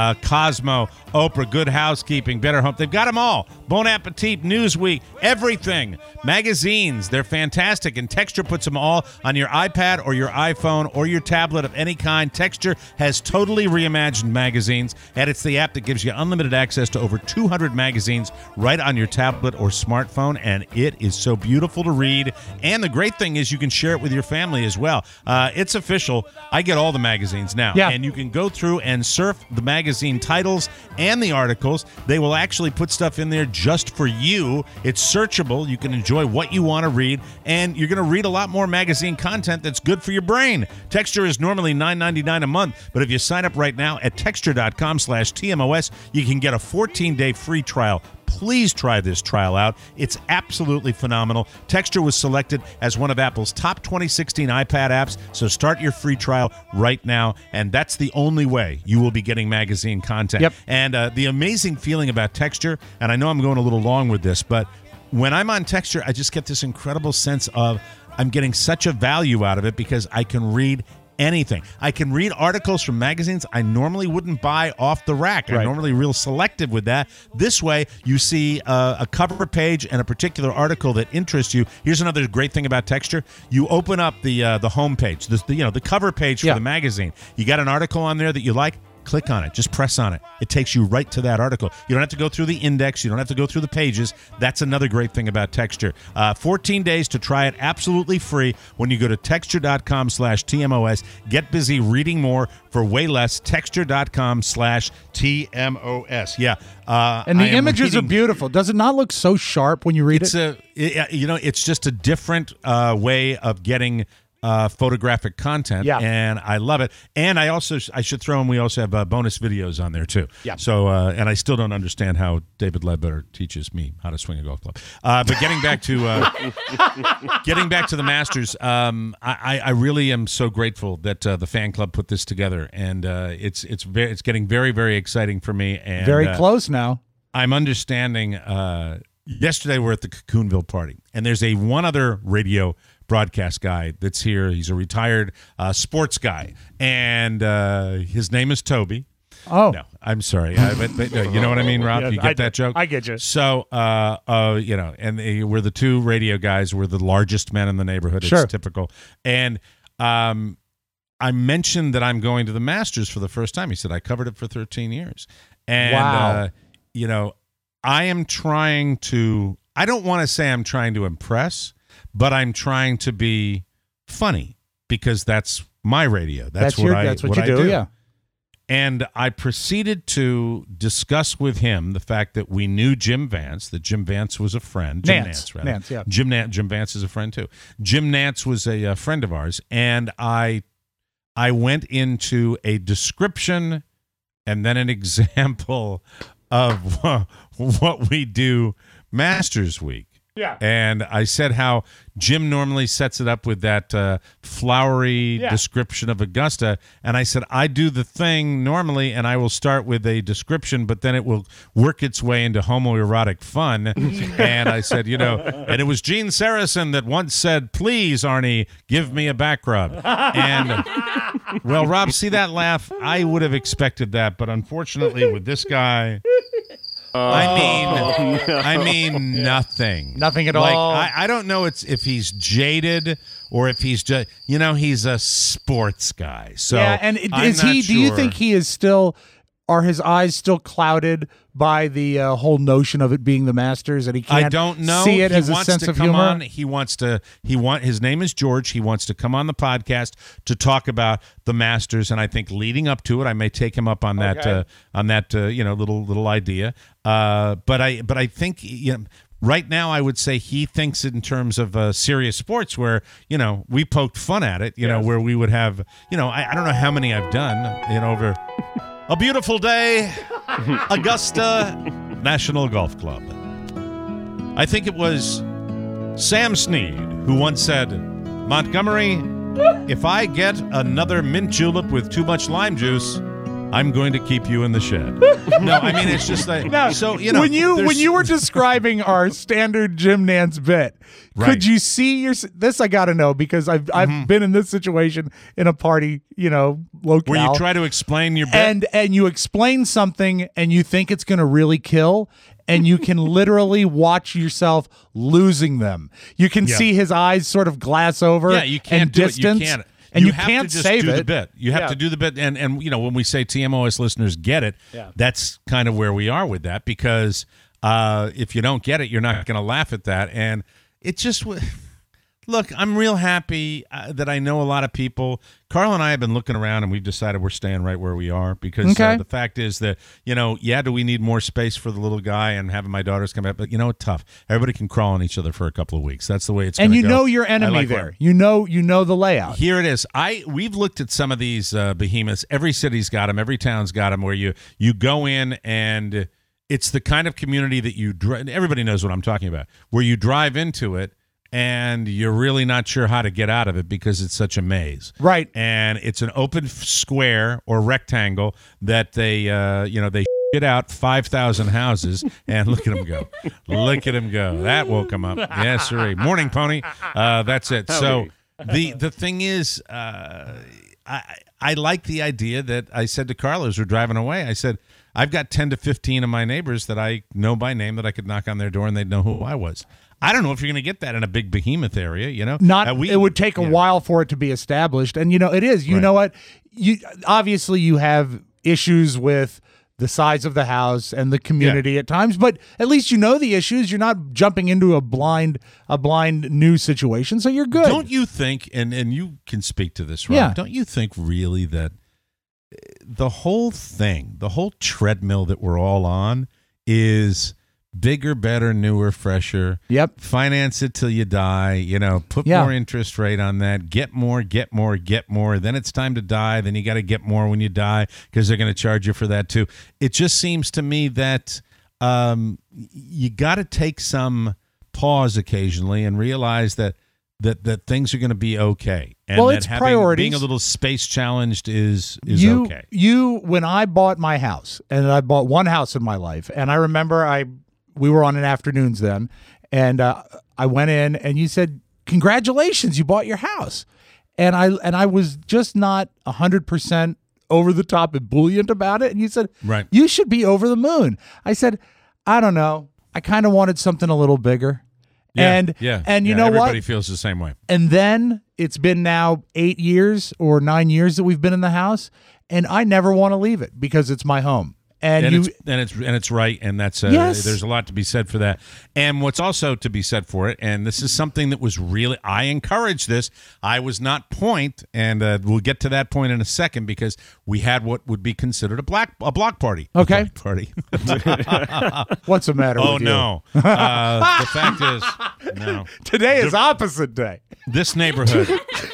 Cosmo, Oprah, Good Housekeeping, Better Home. They've got them all. Bon Appetit, Newsweek, everything. Magazines, they're fantastic, and Texture puts them all on your iPad or your iPhone or your tablet of any kind. Texture has totally reimagined magazines, and it's the app that gives you unlimited access to over 200 magazines right on your tablet or smartphone, and it is so beautiful to read. And the great thing is you can share it with your family as well. It's official. I get all the magazines now, and you can go through and surf the magazine titles and the articles. They will actually put stuff in there just for you. It's searchable. You can enjoy what you want to read, and you're going to read a lot more magazine content that's good for your brain. Texture is normally $9.99 a month, but if you sign up right now at texture.com/TMOS, you can get a 14-day free trial. Please try this trial out. It's absolutely phenomenal. Texture was selected as one of Apple's top 2016 iPad apps, so start your free trial right now, and that's the only way you will be getting magazine content. Yep. And the amazing feeling about Texture, and I know I'm going a little long with this, but when I'm on Texture, I just get this incredible sense of I'm getting such a value out of it because I can read anything. I can read articles from magazines I normally wouldn't buy off the rack. I'm normally real selective with that. This way, you see a cover page and a particular article that interests you. Here's another great thing about Texture. You open up the home page, the cover page for the magazine. You got an article on there that you like. Click on it. Just press on it. It takes you right to that article. You don't have to go through the index. You don't have to go through the pages. That's another great thing about Texture. 14 days to try it absolutely free when you go to texture.com/TMOS. Get busy reading more for way less. Texture.com/TMOS. Yeah. And the images are beautiful. Does it not look so sharp when you read it? It's just a different way of getting photographic content, and I love it. And I should throw in, we also have bonus videos on there too. Yeah. So, and I still don't understand how David Ledbetter teaches me how to swing a golf club. But getting back to the Masters, I really am so grateful that the fan club put this together, and it's getting very, very exciting for me. And very close now. I'm understanding yesterday we're at the Cocoonville party, and there's one other radio broadcast guy that's here. He's a retired sports guy, and his name is Toby. Oh. No, I'm sorry. But you know what I mean, Rob? Yeah, you get that joke? I get you. So, and we're the two radio guys. We're the largest men in the neighborhood. Sure. It's typical. And I mentioned that I'm going to the Masters for the first time. He said, I covered it for 13 years. And, wow. I am trying to, I don't want to say I'm trying to impress, but I'm trying to be funny because that's my radio. That's what I do. Yeah. And I proceeded to discuss with him the fact that we knew Jim Vance, that Jim Vance was a friend. Jim Nance, rather. Nance, yeah. Jim Vance is a friend, too. Jim Nance was a friend of ours, and I went into a description and then an example of what we do Masters Week. Yeah. And I said how Jim normally sets it up with that flowery description of Augusta. And I said, I do the thing normally, and I will start with a description, but then it will work its way into homoerotic fun. And I said, and it was Gene Saracen that once said, please, Arnie, give me a back rub. And, well, Rob, see that laugh? I would have expected that, but unfortunately with this guy... I mean nothing. Nothing at all. I don't know if he's jaded or if he's just, he's a sports guy. So yeah, and is he? Do you think he is still? Are his eyes still clouded by the whole notion of it being the Masters, and he can't I don't know. see it as a sense of humor? His name is George. He wants to come on the podcast to talk about the Masters, and I think leading up to it, I may take him up on that little idea. But I think right now, I would say he thinks in terms of serious sports where, we poked fun at it, where we would have, I don't know how many I've done, over a beautiful day, Augusta National Golf Club. I think it was Sam Snead who once said, Montgomery, if I get another mint julep with too much lime juice, I'm going to keep you in the shed. No, I mean, it's just like, no, so, when you were describing our standard Jim Nance bit, could you see this? I got to know, because I've been in this situation in a party, locale. Where you try to explain your bit. And you explain something and you think it's going to really kill, and you can literally watch yourself losing them. You can see his eyes sort of glass over. Yeah, you can't and do distance. it. You can't. And you have can't to just save do it. the bit. You have to do the bit, and when we say TMOS listeners get it, that's kind of where we are with that, because if you don't get it, you're not going to laugh at that, and it just look. I'm real happy that I know a lot of people. Carl and I have been looking around, and we've decided we're staying right where we are, because the fact is that do we need more space for the little guy and having my daughters come up? But tough. Everybody can crawl on each other for a couple of weeks. That's the way it's going to go. And know your enemy there. You know the layout. Here it is. We've looked at some of these behemoths. Every city's got them. Every town's got them. Where you go in, and it's the kind of community that everybody knows what I'm talking about. Where you drive into it, and you're really not sure how to get out of it because it's such a maze. Right. And it's an open square or rectangle that they shit out 5,000 houses, and look at them go. Look at them go. That woke them up. Yes, sir. Morning, Pony. That's it. So the thing is, I like the idea that I said to Carla as we're driving away, I said, I've got 10 to 15 of my neighbors that I know by name that I could knock on their door and they'd know who I was. I don't know if you're going to get that in a big behemoth area, it would take a while for it to be established. And, it is. You know what? Obviously, you have issues with the size of the house and the community at times, but at least you know the issues. You're not jumping into a blind new situation, so you're good. Don't you think, and you can speak to this, Rob, don't you think really that the whole thing, the whole treadmill that we're all on is bigger, better, newer, fresher. Yep. Finance it till you die. Put more interest rate on that. Get more, get more, get more. Then it's time to die. Then you got to get more when you die because they're going to charge you for that too. It just seems to me that you got to take some pause occasionally and realize that things are going to be okay. And well, that it's priorities. Being a little space challenged is okay. When I bought my house, and I bought one house in my life, and I remember I we were on an afternoons then, and I went in, and you said, "Congratulations, you bought your house," and I was just not 100% over the top ebullient about it, and you said, "Right, you should be over the moon." I said, "I don't know. I kind of wanted something a little bigger." And you know what? Everybody feels the same way. And then it's been now 8 years or 9 years that we've been in the house, and I never want to leave it because it's my home. And it's right, and that's Yes. there's a lot to be said for that. And what's also to be said for it, and this is something that was really, I encouraged this. I was not point, and we'll get to that point in a second, because we had what would be considered a block party. Okay. A block party. What's the matter? Oh with you? no! The fact is, no. Today is opposite day. This neighborhood.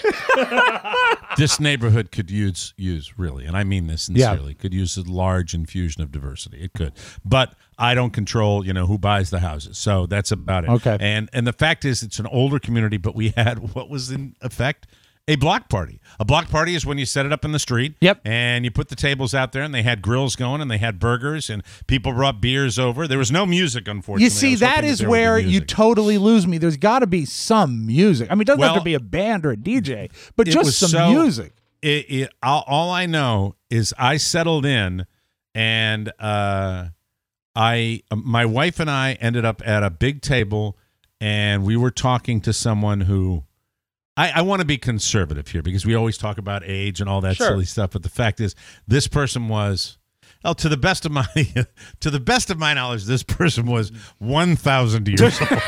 This neighborhood could use really, and I mean this sincerely, could use a large infusion of diversity. It could, but I don't control, who buys the houses, so that's about it. Okay. And the fact is, it's an older community, but we had what was in effect a block party. A block party is when you set it up in the street. Yep. And you put the tables out there, and they had grills going, and they had burgers, and people brought beers over. There was no music, unfortunately. You see, that is where you totally lose me. There's got to be some music. I mean, it doesn't have to be a band or a DJ, but just some music. All I know is I settled in, and my wife and I ended up at a big table, and we were talking to someone who, I want to be conservative here because we always talk about age and all that silly stuff, but the fact is, this person was, to the best of my knowledge, this person was 1,000 years old. Well,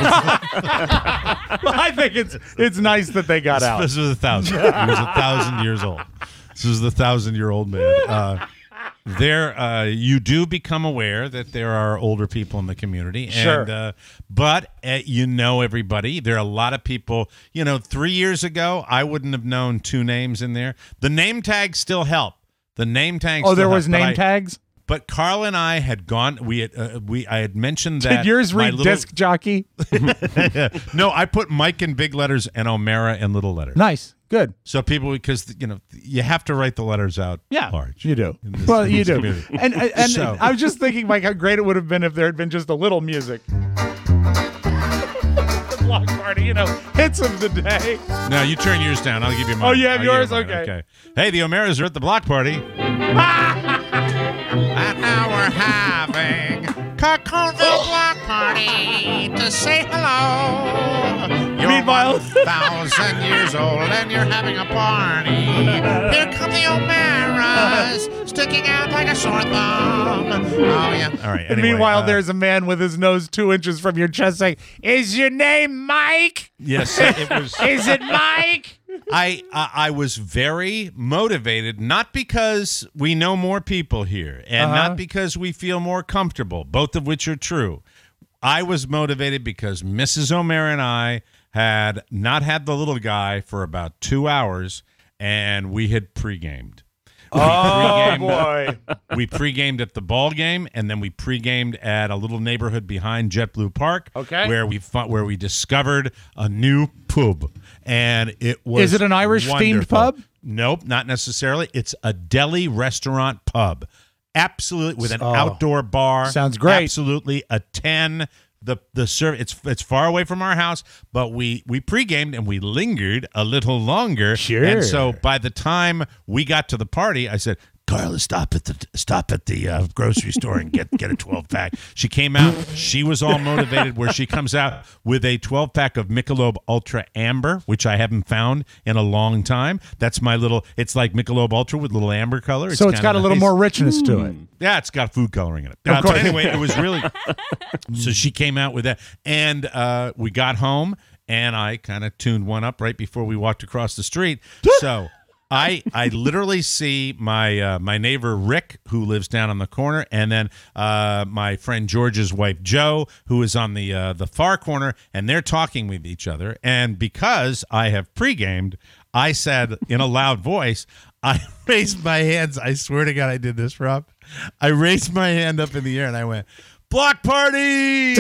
I think it's nice that they got out. This was 1,000. He was 1,000 years old. This was the 1,000-year-old man. You do become aware that there are older people in the community. Sure. But everybody. There are a lot of people. 3 years ago, I wouldn't have known two names in there. The name tags still help. The name tags. Oh, there was name tags? But Carl and I had gone. I had mentioned that. Did yours read disc jockey? No, I put Mike in big letters and O'Mara in little letters. Nice, good. So people, because you have to write the letters out large. You do. You do. Community. And so, I was just thinking, Mike, how great it would have been if there had been just a little music. The block party, hits of the day. No, you turn yours down. I'll give you mine. Oh, you have yours? Okay. Hey, the O'Maras are at the block party. And now we're having Cocoon Block Party to say hello. You're Meanwhile, 1,000 years old and you're having a party. Here come the O'Maras, sticking out like a sore thumb. Oh, yeah. All right. Anyway, meanwhile, there's a man with his nose 2 inches from your chest saying, "Is your name Mike?" Yes, it was. Is it Mike? I was very motivated, not because we know more people here and not because we feel more comfortable, both of which are true. I was motivated because Mrs. O'Mara and I had not had the little guy for about 2 hours, and we had pre-gamed. Boy. We pre-gamed at the ball game, and then we pre-gamed at a little neighborhood behind JetBlue Park, where we discovered a new pub, and it was. Is it an Irish-themed pub? Nope, not necessarily. It's a deli restaurant pub, absolutely, with an outdoor bar. Sounds great. Absolutely, a 10. The service, it's far away from our house, but we pre-gamed and we lingered a little longer. Sure. And so by the time we got to the party, I said, "Carla, stop at the grocery store and get a 12-pack." She came out. She was all motivated. Where she comes out with a 12-pack of Michelob Ultra Amber, which I haven't found in a long time. That's my little. It's like Michelob Ultra with little amber color. So it's got a little more richness to it. Yeah, it's got food coloring in it. Of course. But anyway, it was really. So she came out with that, and we got home, and I kind of tuned one up right before we walked across the street. So. I literally see my neighbor Rick, who lives down on the corner, and then my friend George's wife Jo, who is on the far corner, and they're talking with each other. And because I have pre-gamed, I said in a loud voice, I raised my hands. I swear to God, I did this, Rob. I raised my hand up in the air and I went, "Block party!"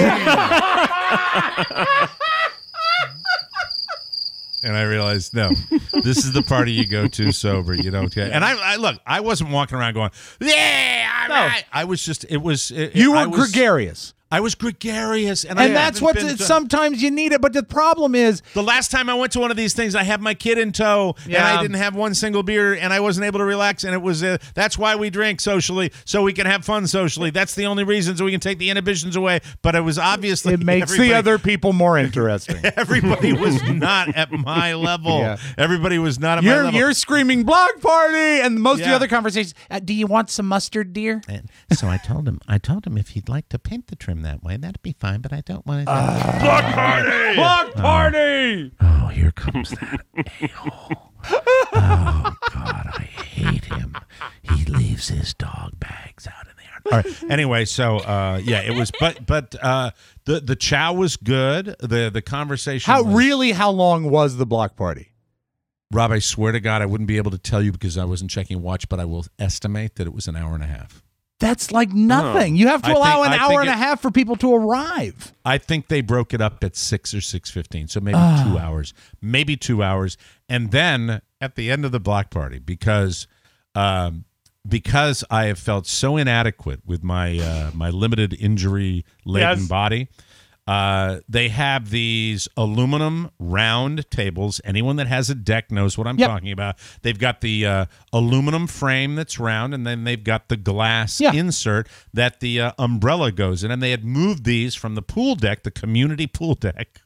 And I realized, no, this is the party you go to sober. You don't get. And I look, I wasn't walking around going, "Yeah, all right." I was just, you were gregarious. I was gregarious, and that's what sometimes you need it. But the problem is, the last time I went to one of these things, I had my kid in tow, and I didn't have one single beer, and I wasn't able to relax. And it was that's why we drink socially, so we can have fun socially. That's the only reason, so we can take the inhibitions away. But it was obviously it makes the other people more interesting. Everybody was not at my level. Yeah. Everybody was not at my level. You're screaming block party, and most of the other conversations. Do you want some mustard, dear? And so I told him if he'd like to paint the trim that way, that'd be fine. But I don't want to. Block party! Block party! Oh, here comes that a-hole. Oh God, I hate him. He leaves his dog bags out in the yard. All right. Anyway, so it was, but the chow was good. The conversation. How long was the block party? Rob, I swear to God, I wouldn't be able to tell you because I wasn't checking watch, but I will estimate that it was an hour and a half. That's like nothing. You have to allow an hour and a half for people to arrive. I think they broke it up at 6 or 6:15, so maybe 2 hours. Maybe 2 hours. And then at the end of the block party, because I have felt so inadequate with my my limited injury-laden body, they have these aluminum round tables. Anyone that has a deck knows what I'm talking about. They've got the aluminum frame that's round, and then they've got the glass insert that the umbrella goes in. And they had moved these from the pool deck, the community pool deck.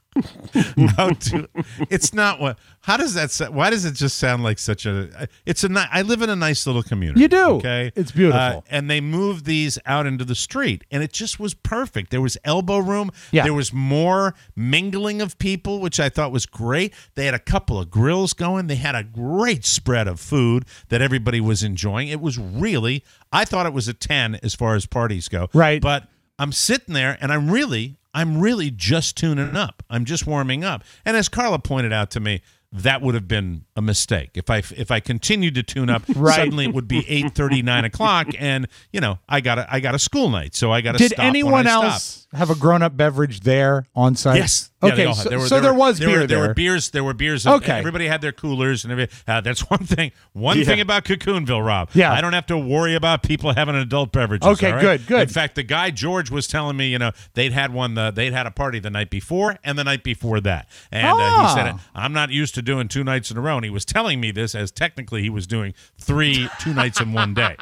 It's not what. How does that? Why does it just sound like such a? I live in a nice little community. You do. Okay, it's beautiful. And they moved these out into the street, and it just was perfect. There was elbow room. Yeah. There was more mingling of people, which I thought was great. They had a couple of grills going. They had a great spread of food that everybody was enjoying. It was really. I thought it was a 10 as far as parties go. Right. But I'm sitting there, and I'm really just tuning up. I'm just warming up. And as Carla pointed out to me, that would have been a mistake. If I continued to tune up, suddenly it would be 8:30, 9 o'clock, and I got a school night, so I got to stop. Did anyone else have a grown-up beverage there on site? Yes. Okay. There was beer. There were beers. Okay. Everybody had their coolers and everything. That's one thing. One thing about Cocoonville, Rob. Yeah. I don't have to worry about people having adult beverages. Okay. All right? Good. In fact, the guy George was telling me, they'd had a party the night before and the night before that, and he said, "I'm not used to doing 2 nights in a row." And he was telling me this as technically he was doing 2 nights in one day.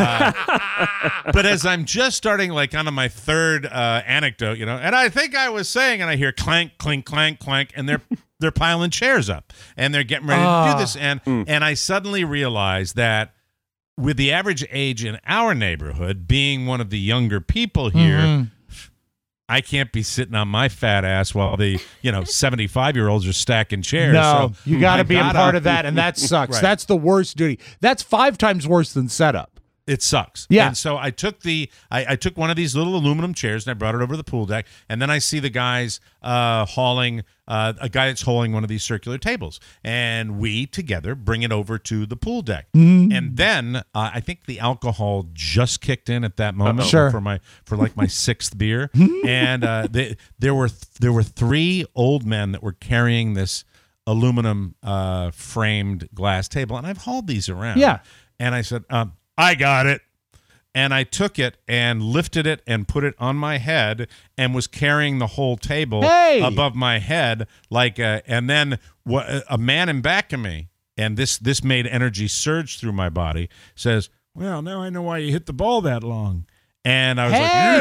But as I'm just starting, like on my third anecdote, and I think I was saying, and I hear clank, clink, clank, clank, and they're piling chairs up, and they're getting ready to do this, and I suddenly realized that with the average age in our neighborhood being one of the younger people here, I can't be sitting on my fat ass while the 75-year-olds are stacking chairs. No, so you got to be a part of that, and that sucks. Right. That's the worst duty. That's 5 times worse than setup. It sucks. Yeah. And so I took I took one of these little aluminum chairs and I brought it over to the pool deck, and then I see the guys hauling a guy that's hauling one of these circular tables, and we together bring it over to the pool deck. And then I think the alcohol just kicked in at that moment for my 6th beer, and there were 3 old men that were carrying this aluminum framed glass table, and I've hauled these around. Yeah. And I said, I got it. And I took it and lifted it and put it on my head and was carrying the whole table above my head. And then a man in back of me, and this made energy surge through my body, says, "Well, now I know why you hit the ball that long." And I was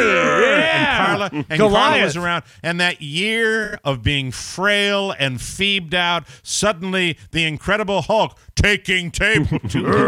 and Carla was around. And that year of being frail and feebed out, suddenly the Incredible Hulk taking table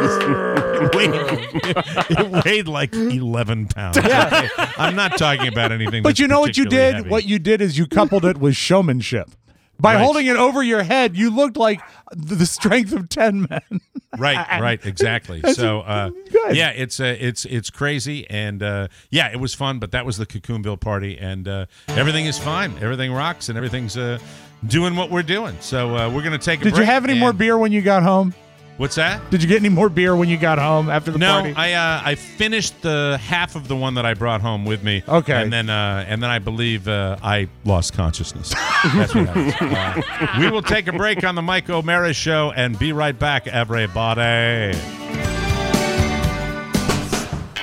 it weighed like 11 pounds. Yeah. I'm not talking about anything. But you know what you did? Heavy. What you did is you coupled it with showmanship. By holding it over your head, you looked like the strength of 10 men. Right, exactly. So, yeah, it's crazy, and it was fun. But that was the Cocoonville party, and everything is fine. Everything rocks, and everything's doing what we're doing. So we're gonna take a break. Did you have any more beer when you got home? What's that? Did you get any more beer when you got home after the party? No, I finished the half of the one that I brought home with me. Okay, and then I believe I lost consciousness. That's what happened. We will take a break on the Mike O'Mara Show and be right back, everybody.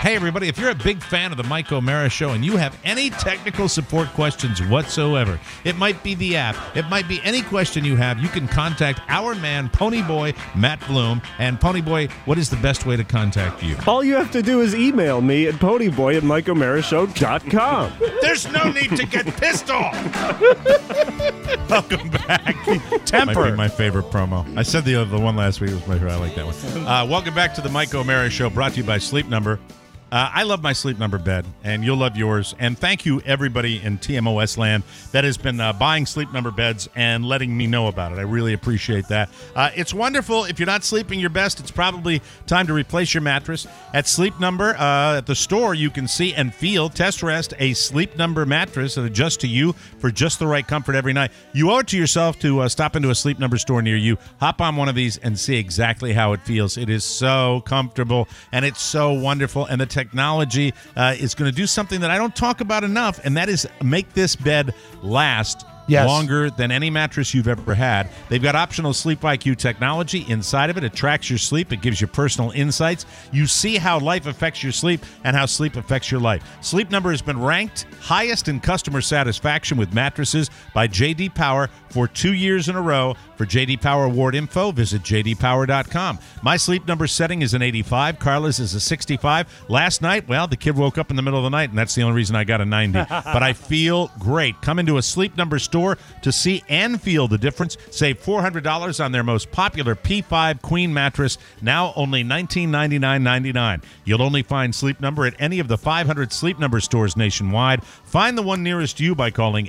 Hey, everybody, if you're a big fan of the Mike O'Mara Show and you have any technical support questions whatsoever, it might be the app, it might be any question you have, you can contact our man, Ponyboy Matt Bloom. And Ponyboy, what is the best way to contact you? All you have to do is email me at ponyboy@mikeomarashow.com. There's no need to get pissed off. Welcome back. Temper. Might be my favorite promo. I said the one last week was my favorite. I like that one. Welcome back to the Mike O'Mara Show, brought to you by Sleep Number. I love my Sleep Number bed, and you'll love yours. And thank you, everybody in TMOS land that has been buying Sleep Number beds and letting me know about it. I really appreciate that. It's wonderful. If you're not sleeping your best, it's probably time to replace your mattress. At Sleep Number, at the store, you can see and feel, test rest, a Sleep Number mattress that adjusts to you for just the right comfort every night. You owe it to yourself to stop into a Sleep Number store near you, hop on one of these, and see exactly how it feels. It is so comfortable, and it's so wonderful, and the technology is going to do something that I don't talk about enough, and that is make this bed last longer than any mattress you've ever had. They've got optional Sleep IQ technology inside of it. It tracks your sleep. It gives you personal insights. You see how life affects your sleep and how sleep affects your life. Sleep Number has been ranked highest in customer satisfaction with mattresses by J.D. Power for 2 years in a row. For J.D. Power Award info, visit jdpower.com. My Sleep Number setting is an 85. Carla's is a 65. Last night, well, the kid woke up in the middle of the night, and that's the only reason I got a 90. But I feel great. Come into a Sleep Number store to see and feel the difference. Save $400 on their most popular P5 Queen mattress, now only $1999.99. You'll only find Sleep Number at any of the 500 Sleep Number stores nationwide. Find the one nearest you by calling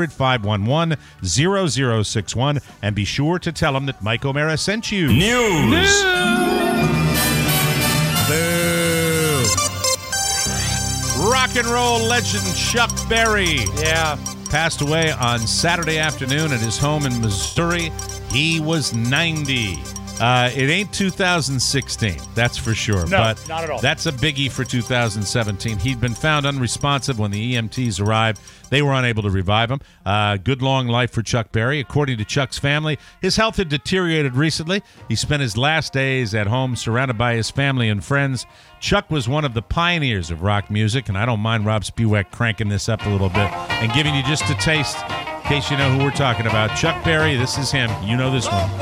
800-511-0061 and be sure to tell them that Mike O'Mara sent you. News. Boo. Rock and roll legend Chuck Berry. Yeah. Passed away on Saturday afternoon at his home in Missouri. He was 90. It ain't 2016, that's for sure. No, but not at all. That's a biggie for 2017. He'd been found unresponsive when the EMTs arrived. They were unable to revive him. Good long life for Chuck Berry. According to Chuck's family, his health had deteriorated recently. He spent his last days at home surrounded by his family and friends. Chuck was one of the pioneers of rock music, and I don't mind Rob Spiewak cranking this up a little bit and giving you just a taste in case you know who we're talking about. Chuck Berry, this is him. You know this one.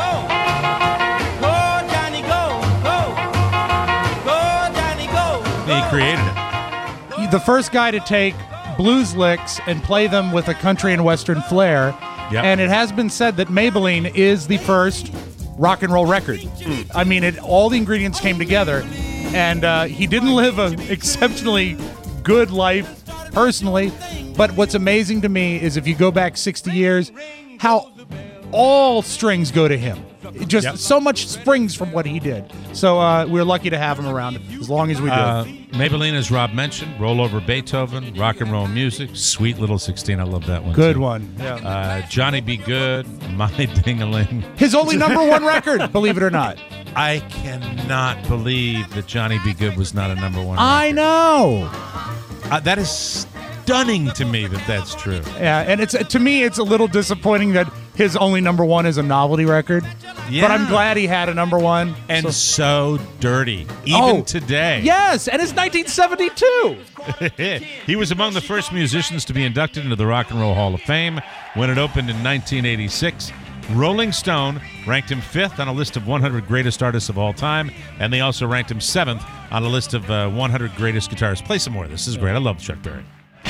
He created it. The first guy to take blues licks and play them with a country and western flair. Yep. And it has been said that Maybelline is the first rock and roll record. I mean, all the ingredients came together, and he didn't live an exceptionally good life personally. But what's amazing to me is if you go back 60 years, how all strings go to him. Just so much springs from what he did. So we're lucky to have him around as long as we do. Maybelline, as Rob mentioned, Roll Over Beethoven, rock and roll music, Sweet Little 16. I love that one. Good too. one. Yeah. Johnny Be Good, My Ding-a-Ling. His only number one record, believe it or not. I cannot believe that Johnny Be Good was not a number one. I know. That is stunning to me that that's true. Yeah, and it's to me, it's a little disappointing that his only number one is a novelty record. Yeah. But I'm glad he had a number one. And so dirty, even today. Yes, and it's 1972. He was among the first musicians to be inducted into the Rock and Roll Hall of Fame when it opened in 1986. Rolling Stone ranked him 5th on a list of 100 greatest artists of all time, and they also ranked him 7th on a list of 100 greatest guitarists. Play some more. This is great. I love Chuck Berry.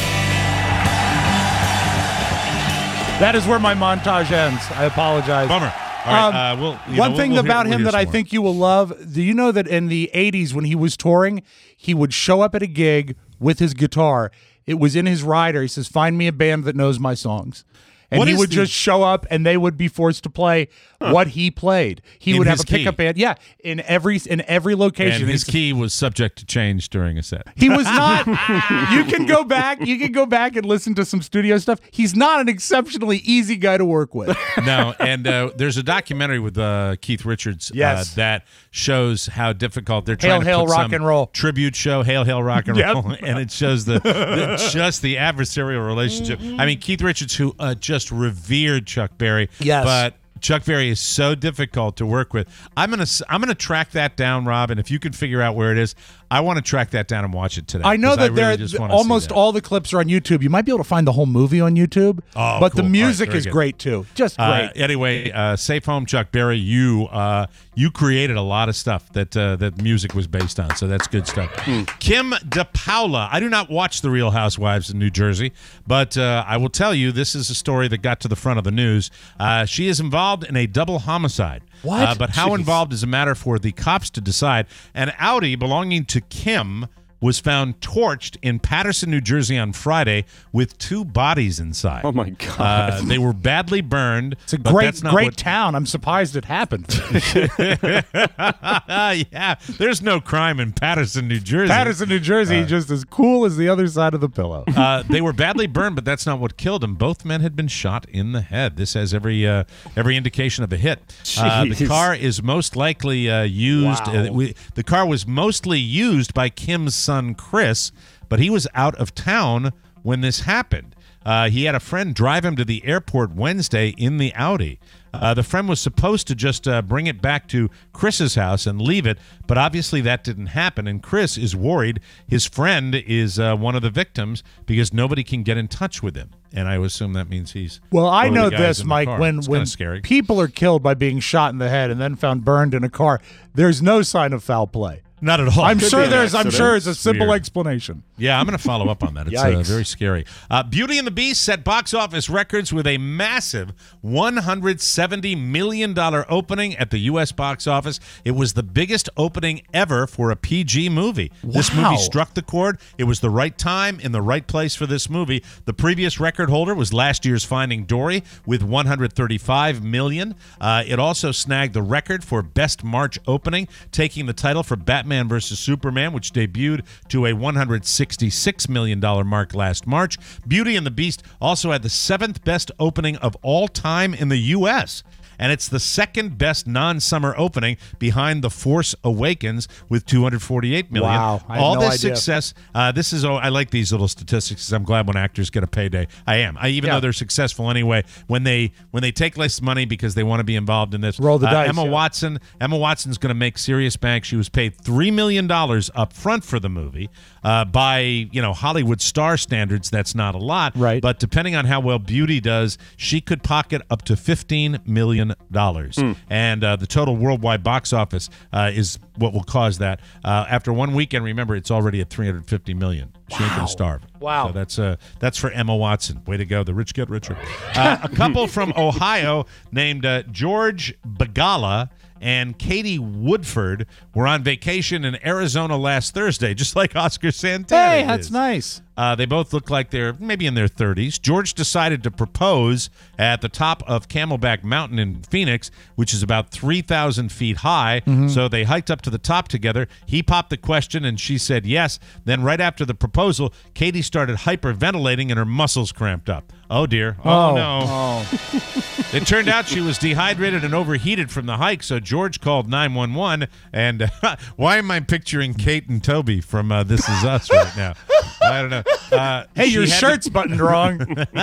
That is where my montage ends. I apologize. Bummer. All right, one thing about him that I think you will love, do you know that in the 80s when he was touring, he would show up at a gig with his guitar. It was in his rider. He says, find me a band that knows my songs. And he would just show up, and they would be forced to play what he played. He would have a pickup band, in every location. And his key was subject to change during a set. He was not. You can go back. You can go back and listen to some studio stuff. He's not an exceptionally easy guy to work with. No, and there's a documentary with Keith Richards that shows how difficult they're trying to put rock and roll tribute show. Hail, hail, rock and roll, and it shows just the adversarial relationship. I mean, Keith Richards, who just revered Chuck Berry, but Chuck Berry is so difficult to work with. I'm gonna track that down, Rob, and if you can figure out where it is, I want to track that down and watch it today. I know that almost all all the clips are on YouTube. You might be able to find the whole movie on YouTube. Oh, but cool. the music All right, is very good. great too. Just great. Anyway, Safe Home, Chuck Berry. You created a lot of stuff that music was based on, so that's good stuff. Kim DePaula. I do not watch The Real Housewives in New Jersey, but I will tell you this is a story that got to the front of the news. She is involved in a double homicide. What? But how Jeez. involved is a matter for the cops to decide. An Audi belonging to Kim was found torched in Patterson, New Jersey on Friday with 2 bodies inside. Oh, my God. They were badly burned. It's a great town. I'm surprised it happened. Yeah, there's no crime in Patterson, New Jersey. Patterson, New Jersey, just as cool as the other side of the pillow. They were badly burned, but that's not what killed them. Both men had been shot in the head. This has every indication of a hit. The car is most likely used. Wow. The car was mostly used by Kim's son Chris, but he was out of town when this happened. He had a friend drive him to the airport Wednesday in the Audi. The friend was supposed to just bring it back to Chris's house and leave it, but obviously that didn't happen, and Chris is worried his friend is one of the victims because nobody can get in touch with him. And I assume that means he's Well, I one of know the guys this, in the Mike. car. When It's kinda scary. people are killed by being shot in the head and then found burned in a car, there's no sign of foul play. Not at all. I'm Could sure be an there's. I'm accident. sure it's a simple Weird. explanation. Yeah, I'm going to follow up on that. It's Yikes. very scary. Beauty and the Beast set box office records with a massive $170 million opening at the U.S. box office. It was the biggest opening ever for a PG movie. This Wow. movie struck the chord. It was the right time in the right place for this movie. The previous record holder was last year's Finding Dory with $135 million. It also snagged the record for best March opening, taking the title for Batman vs. Superman, which debuted to a $166 million mark last March. Beauty and the Beast also had the 7th best opening of all time in the U.S., and it's the second best non-summer opening behind The Force Awakens with $248 million. Wow, I had all no this idea. success. I like these little statistics because I'm glad when actors get a payday. Even though they're successful anyway, when they take less money because they want to be involved in this. Roll the dice, Emma yeah. Emma Watson's going to make serious bank. She was paid $3 million up front for the movie. By Hollywood star standards, that's not a lot. Right. But depending on how well Beauty does, she could pocket up to $15 million. And the total worldwide box office is what will cause that. After one weekend, remember, it's already at $350 million. She ain't going to starve. Wow. So that's for Emma Watson. Way to go. The rich get richer. A couple from Ohio named George Bagala and Katie Woodford were on vacation in Arizona last Thursday, just like Oscar Santana. Hey, that's is. nice. They both look like they're maybe in their 30s. George decided to propose at the top of Camelback Mountain in Phoenix, which is about 3,000 feet high. So they hiked up to the top together. He popped the question, and she said yes. Then right after the proposal, Katie started hyperventilating, and her muscles cramped up. Oh, dear. Oh, no. Oh. It turned out she was dehydrated and overheated from the hike, so George called 911. And why am I picturing Kate and Toby from This Is Us right now? I don't know. Hey, your shirt's buttoned wrong.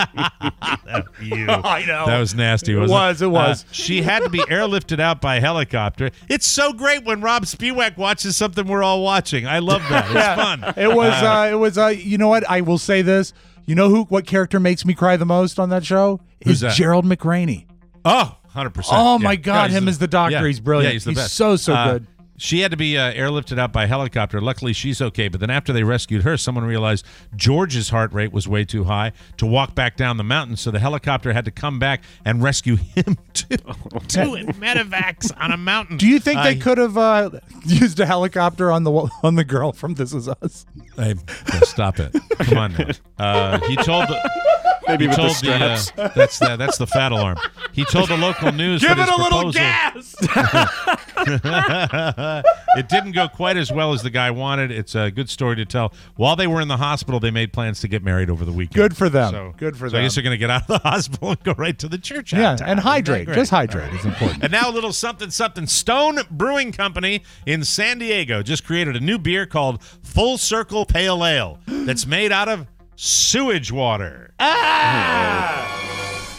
You. I know. That was nasty, wasn't it? It was. She had to be airlifted out by helicopter. It's so great when Rob Spiewak watches something we're all watching. I love that. It's fun. It was. You know what? I will say this. You know what character makes me cry the most on that show? Who's is that? Gerald McRaney. Oh, 100%. Oh, Yeah. my God. Yeah, Him as the doctor. yeah. He's brilliant. Yeah, he's the best. so good. She had to be airlifted out by helicopter. Luckily, she's okay. But then after they rescued her, someone realized George's heart rate was way too high to walk back down the mountain. So the helicopter had to come back and rescue him, too. Doing medevacs on a mountain. Do you think they could have used a helicopter on the girl from This Is Us? Hey, stop it. Come on now. He told... Maybe he with the told straps. That's the fat alarm. He told the local news Give that it his a little proposal- gas. It didn't go quite as well as the guy wanted. It's a good story to tell. While they were in the hospital, they made plans to get married over the weekend. Good for them. So, Good for so I them. guess they're going to get out of the hospital and go right to the church. Yeah, out of and town. hydrate. Great. Just hydrate is important. And now a little something. Stone Brewing Company in San Diego just created a new beer called Full Circle Pale Ale that's made out of sewage water.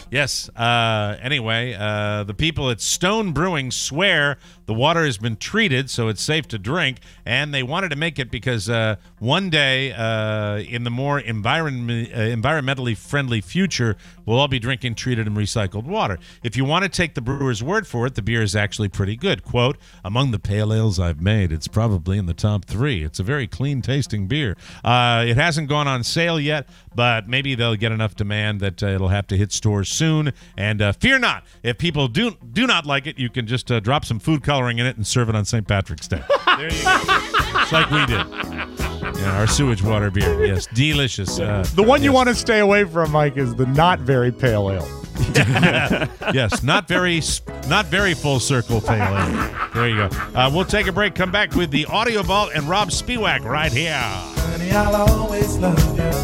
Yes. Anyway, the people at Stone Brewing swear the water has been treated so it's safe to drink, and they wanted to make it because one day in the more environmentally friendly future, we'll all be drinking treated and recycled water. If you want to take the brewer's word for it, the beer is actually pretty good. Quote, among the pale ales I've made, it's probably in the top 3. It's a very clean-tasting beer. It hasn't gone on sale yet, but maybe they'll get enough demand that it'll have to hit stores soon. And fear not, if people do not like it, you can just drop some food coloring in it and serve it on St. Patrick's Day. There you go. Just like we did. Yeah, our sewage water beer. Yes, delicious. The one you want to stay away from, Mike, is the not very pale ale. Yes, not very full circle pale ale. There you go. We'll take a break. Come back with the Audio Vault and Rob Spiewak right here. Honey, I'll always love you.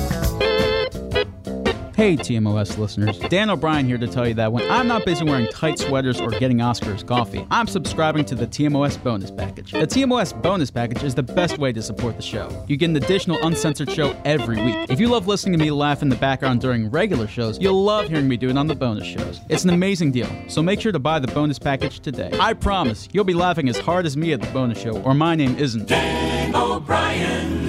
Hey, TMOS listeners. Dan O'Brien here to tell you that when I'm not busy wearing tight sweaters or getting Oscars coffee, I'm subscribing to the TMOS Bonus Package. The TMOS Bonus Package is the best way to support the show. You get an additional uncensored show every week. If you love listening to me laugh in the background during regular shows, you'll love hearing me do it on the bonus shows. It's an amazing deal, so make sure to buy the bonus package today. I promise you'll be laughing as hard as me at the bonus show, or my name isn't Dan O'Brien.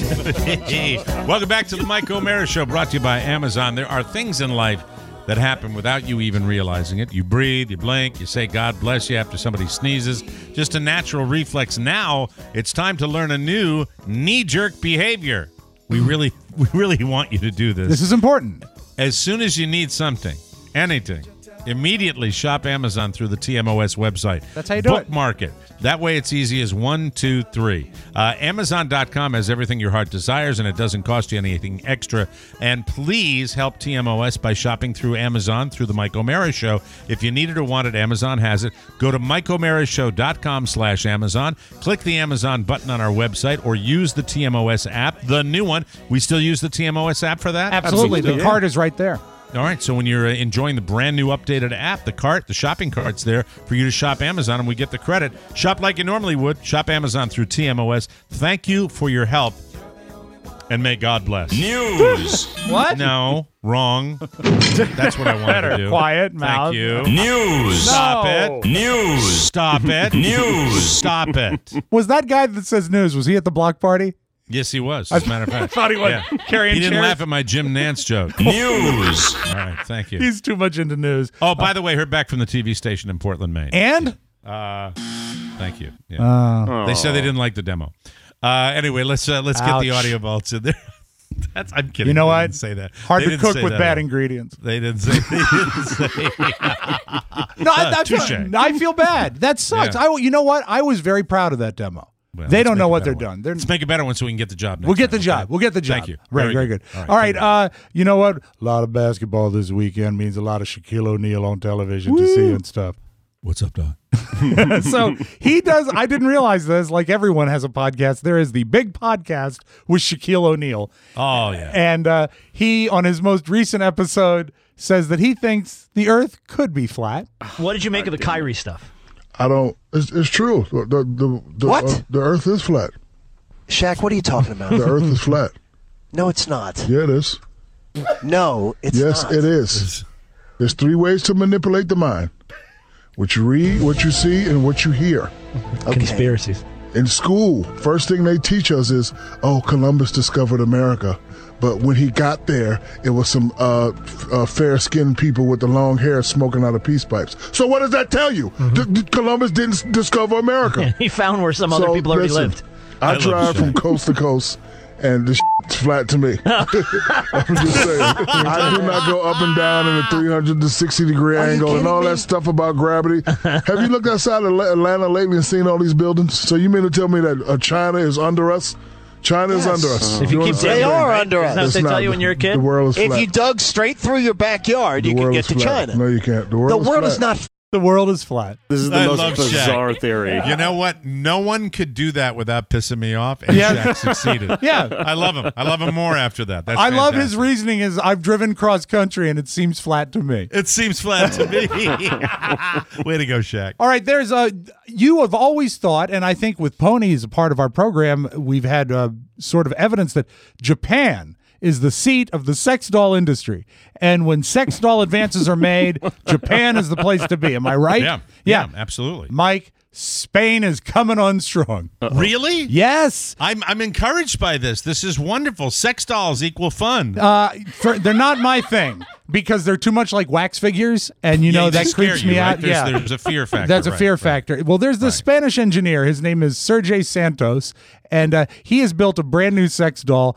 Welcome back to the Mike O'Mara Show, brought to you by Amazon. There are things in life that happen without you even realizing it. You breathe, you blink, you say God bless you after somebody sneezes. Just a natural reflex. Now it's time to learn a new knee-jerk behavior. We really want you to do this. This is important. As soon as you need something, anything, immediately shop Amazon through the TMOS website. That's how you do it. Bookmark it. That way it's easy as 1, 2, 3. Amazon.com has everything your heart desires, and it doesn't cost you anything extra. And please help TMOS by shopping through Amazon through the Mike O'Mara Show. If you need it or want it, Amazon has it. Go to MikeO'MaraShow.com/Amazon. Click the Amazon button on our website or use the TMOS app, the new one. We still use the TMOS app for that? Absolutely. The card is right there. All right, so when you're enjoying the brand new updated app, the shopping cart's there for you to shop Amazon, and we get the credit. Shop like you normally would. Shop Amazon through TMOS. Thank you for your help, and may God bless. News. What? No, wrong. That's what I wanted to do. Quiet mouth. Thank you. News. Stop No. it. News. Stop it. News. Stop it. Was that guy that says news, was he at the block party? Yes, he was, as a matter of fact. I thought he was carrying He didn't chairs. laugh at my Jim Nance joke. News. All right, thank you. He's too much into news. Oh, by the way, heard back from the TV station in Portland, Maine. And? Thank you. Yeah. They said they didn't like the demo. Anyway, let's get the audio vaults in there. I'm kidding. You know They what? didn't say that. Hard They to didn't cook say with that bad at all. ingredients. They didn't say. No, that's touche. I feel bad. That sucks. Yeah. You know what? I was very proud of that demo. Well, they let's don't make know a what better they're one. done. They're, Let's make a better one so we can get the job next we'll get the time, job. okay? We'll get the job. Thank you. Very good. All right. You know what? A lot of basketball this weekend means a lot of Shaquille O'Neal on television to see and stuff. What's up, Doc? So he does. I didn't realize this. Like everyone has a podcast. There is the big podcast with Shaquille O'Neal. Oh, yeah. And he, on his most recent episode, says that he thinks the Earth could be flat. What did you make of the Kyrie stuff? I don't. It's true. The What? The Earth is flat. Shaq, what are you talking about? The Earth is flat. No, it's not. Yeah, it is. No, it's yes, not. it is. There's 3 ways to manipulate the mind: what you read, what you see, and what you hear. Conspiracies. In school, first thing they teach us is, Columbus discovered America. But when he got there, it was some fair-skinned people with the long hair smoking out of peace pipes. So what does that tell you? Columbus didn't discover America. He found where some other people already listen, lived. I drive from coast to coast, and this shit's flat to me. I'm just saying. I do not go up and down in a 360-degree angle and all that stuff about gravity. Have you looked outside of Atlanta lately and seen all these buildings? So you mean to tell me that China is under us? China is under us. If you keep they are under us. Isn't that what they tell you when you're a kid? The world is flat. If you dug straight through your backyard, you The could world get is to flat. China. No, you can't. The The world, world is is flat. not. The world is flat. This is the I most love bizarre Shaq. theory. You know what? No one could do that without pissing me off, and Yeah. Shaq succeeded. Yeah. I love him. I love him more after that. That's I love his fantastic. reasoning is I've driven cross country and it seems flat to me. It seems flat to me. Way to go, Shaq. All right, there's you have always thought, and I think with Pony as a part of our program, we've had sort of evidence that Japan is the seat of the sex doll industry. And when sex doll advances are made, Japan is the place to be. Am I right? Yeah, absolutely. Mike, Spain is coming on strong. Really? Yes. I'm encouraged by this. This is wonderful. Sex dolls equal fun. They're not my thing because they're too much like wax figures, and that scare creeps you, me right? out. There's a fear factor. That's a fear factor. Well, there's the Spanish engineer. His name is Sergey Santos, and he has built a brand new sex doll.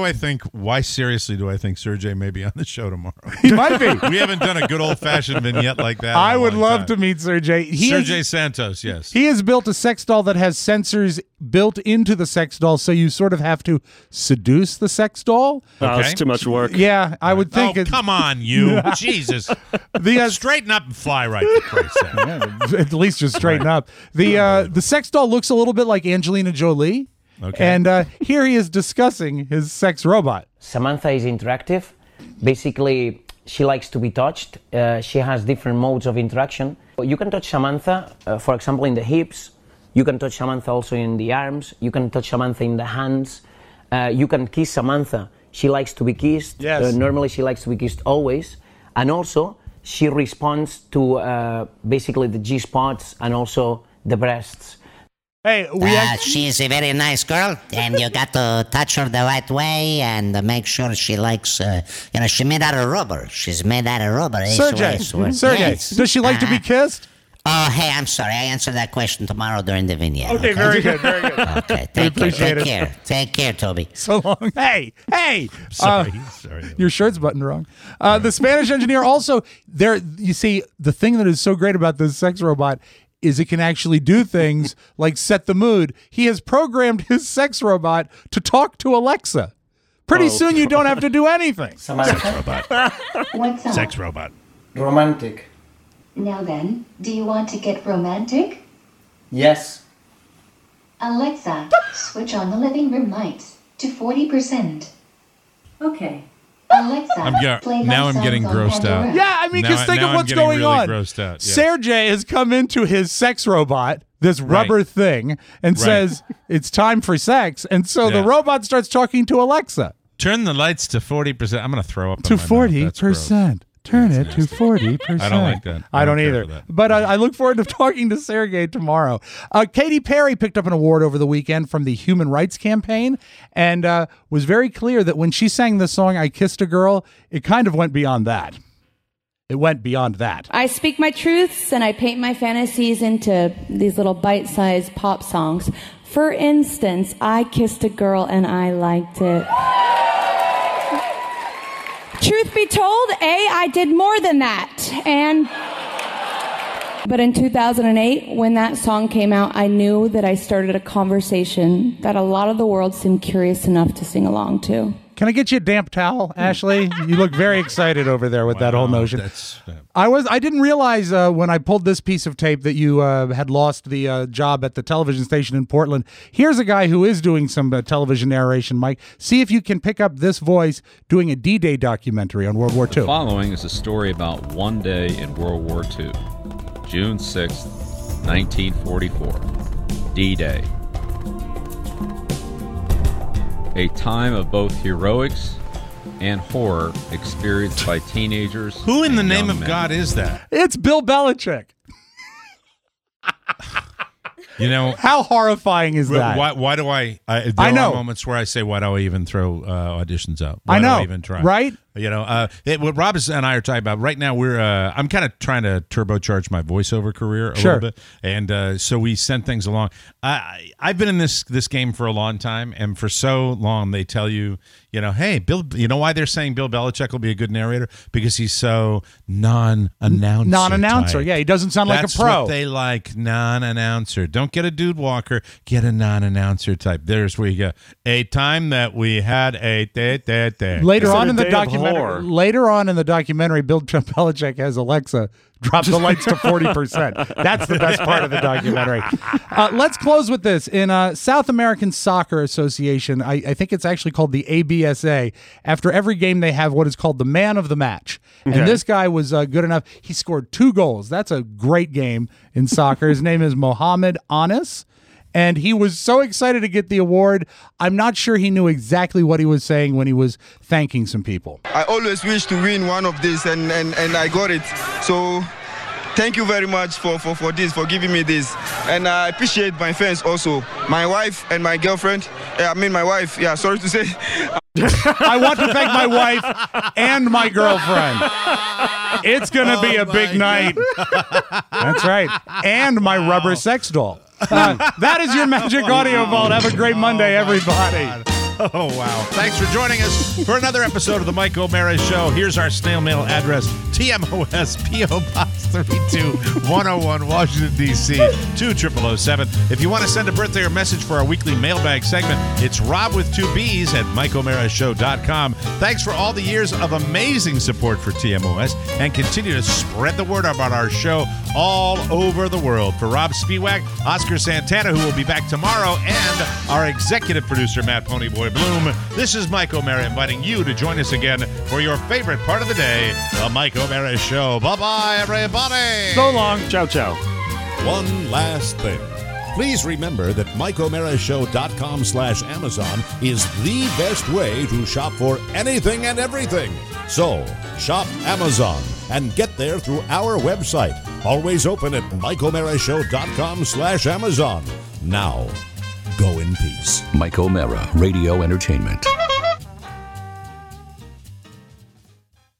Why seriously do I think Sergey may be on the show tomorrow? He might be. We haven't done a good old-fashioned vignette like that. I would love to meet Sergey. Sergey Santos, yes. He has built a sex doll that has sensors built into the sex doll, so you sort of have to seduce the sex doll. Oh, it's too much work. Yeah, I would think. Come on, you. Jesus. Straighten up and fly right, for Christ's sake. Yeah, at least just straighten up. The sex doll looks a little bit like Angelina Jolie. Okay. And here he is discussing his sex robot. Samantha is interactive. Basically, she likes to be touched. She has different modes of interaction. You can touch Samantha, for example, in the hips. You can touch Samantha also in the arms. You can touch Samantha in the hands. You can kiss Samantha. She likes to be kissed. Yes. Normally, she likes to be kissed always. And also, she responds to basically the G-spots and also the breasts. Hey, she's a very nice girl, and you got to touch her the right way and make sure she likes, she's made out of rubber. She's made out of rubber. Sergey, Yes. does she like to be kissed? Oh, hey, I'm sorry. I answered that question tomorrow during the vignette. Okay, very good, very good. Okay, take care, Toby. So long. Hey. Sorry. Your shirt's buttoned wrong. The Spanish engineer also, you see, the thing that is so great about this sex robot is it can actually do things like set the mood. He has programmed his sex robot to talk to Alexa. Pretty soon you don't have to do anything. Samantha. Sex robot. What's up? Sex robot. Romantic. Now then, do you want to get romantic? Yes. Alexa, switch on the living room lights to 40%. Okay. Alexa, play now my I'm getting songs on grossed out. Pandora. Yeah, I mean, because think of what's going really on. Grossed out. Yeah. Sergey has come into his sex robot, this rubber thing, and says it's time for sex. And so the robot starts talking to Alexa. Turn the lights to 40%. I'm going to throw up. To 40%. Turn it to 40%. I don't like that. I don't either. But I look forward to talking to Sergey tomorrow. Katy Perry picked up an award over the weekend from the Human Rights Campaign and was very clear that when she sang the song I Kissed a Girl, it kind of went beyond that. It went beyond that. I speak my truths and I paint my fantasies into these little bite-sized pop songs. For instance, I kissed a girl and I liked it. Truth be told, I did more than that. But in 2008, when that song came out, I knew that I started a conversation that a lot of the world seemed curious enough to sing along to. Can I get you a damp towel, Ashley? You look very excited over there with that whole notion. I didn't realize when I pulled this piece of tape that you had lost the job at the television station in Portland. Here's a guy who is doing some television narration, Mike. See if you can pick up this voice doing a D-Day documentary on World War II. The following is a story about one day in World War II, June 6th, 1944, D-Day. A time of both heroics and horror experienced by teenagers. Who in the and name young of men. God is that? It's Bill Belichick. You know, how horrifying is that? Why do I there I know are moments where I say, why do I even throw auditions out? I know, do I even try? right? You know, what Rob and I are talking about right now, I'm kind of trying to turbocharge my voiceover career a little bit, and so we send things along. I've been in this game for a long time, and for so long they tell you, hey, Bill. You know why they're saying Bill Belichick will be a good narrator? Because he's so non-announcer. Yeah, he doesn't sound like a pro. That's what they like, non-announcer. Don't get a dude walker, get a non-announcer type. There's where you go. A time that we had a Later on in the documentary, Bill Belichick has Alexa drop the lights to 40%. That's the best part of the documentary. Let's close with this. In South American Soccer Association, I think it's actually called the ABSA, after every game they have what is called the man of the match. Okay. And this guy was good enough. He scored 2 goals. That's a great game in soccer. His name is Mohamed Anis. And he was so excited to get the award. I'm not sure he knew exactly what he was saying when he was thanking some people. I always wish to win one of these, and I got it. So thank you very much for this, for giving me this. And I appreciate my fans also. My wife and my girlfriend. My wife. Yeah, sorry to say. I want to thank my wife and my girlfriend. It's going to be a big night. That's right. And my rubber sex doll. That is your Magic Audio Vault. Have a great Monday, everybody. Oh, wow. Thanks for joining us for another episode of the Mike O'Mara Show. Here's our snail mail address, TMOS, P.O. Box 32101, Washington, D.C., 20007. If you want to send a birthday or message for our weekly mailbag segment, it's Rob with 2 B's at MikeO'MaraShow.com. Thanks for all the years of amazing support for TMOS, and continue to spread the word about our show all over the world. For Rob Spiewak, Oscar Santana, who will be back tomorrow, and our executive producer, Matt Ponyboy Bloom, this is Mike O'Mara inviting you to join us again for your favorite part of the day, the Mike O'Mara Show. Bye-bye, everybody. So long. Ciao, ciao. One last thing. Please remember that MikeO'MaraShow.com/Amazon is the best way to shop for anything and everything. So, shop Amazon and get there through our website. Always open at MikeO'MaraShow.com/Amazon. Now, go in peace. Mike O'Mara, Radio Entertainment.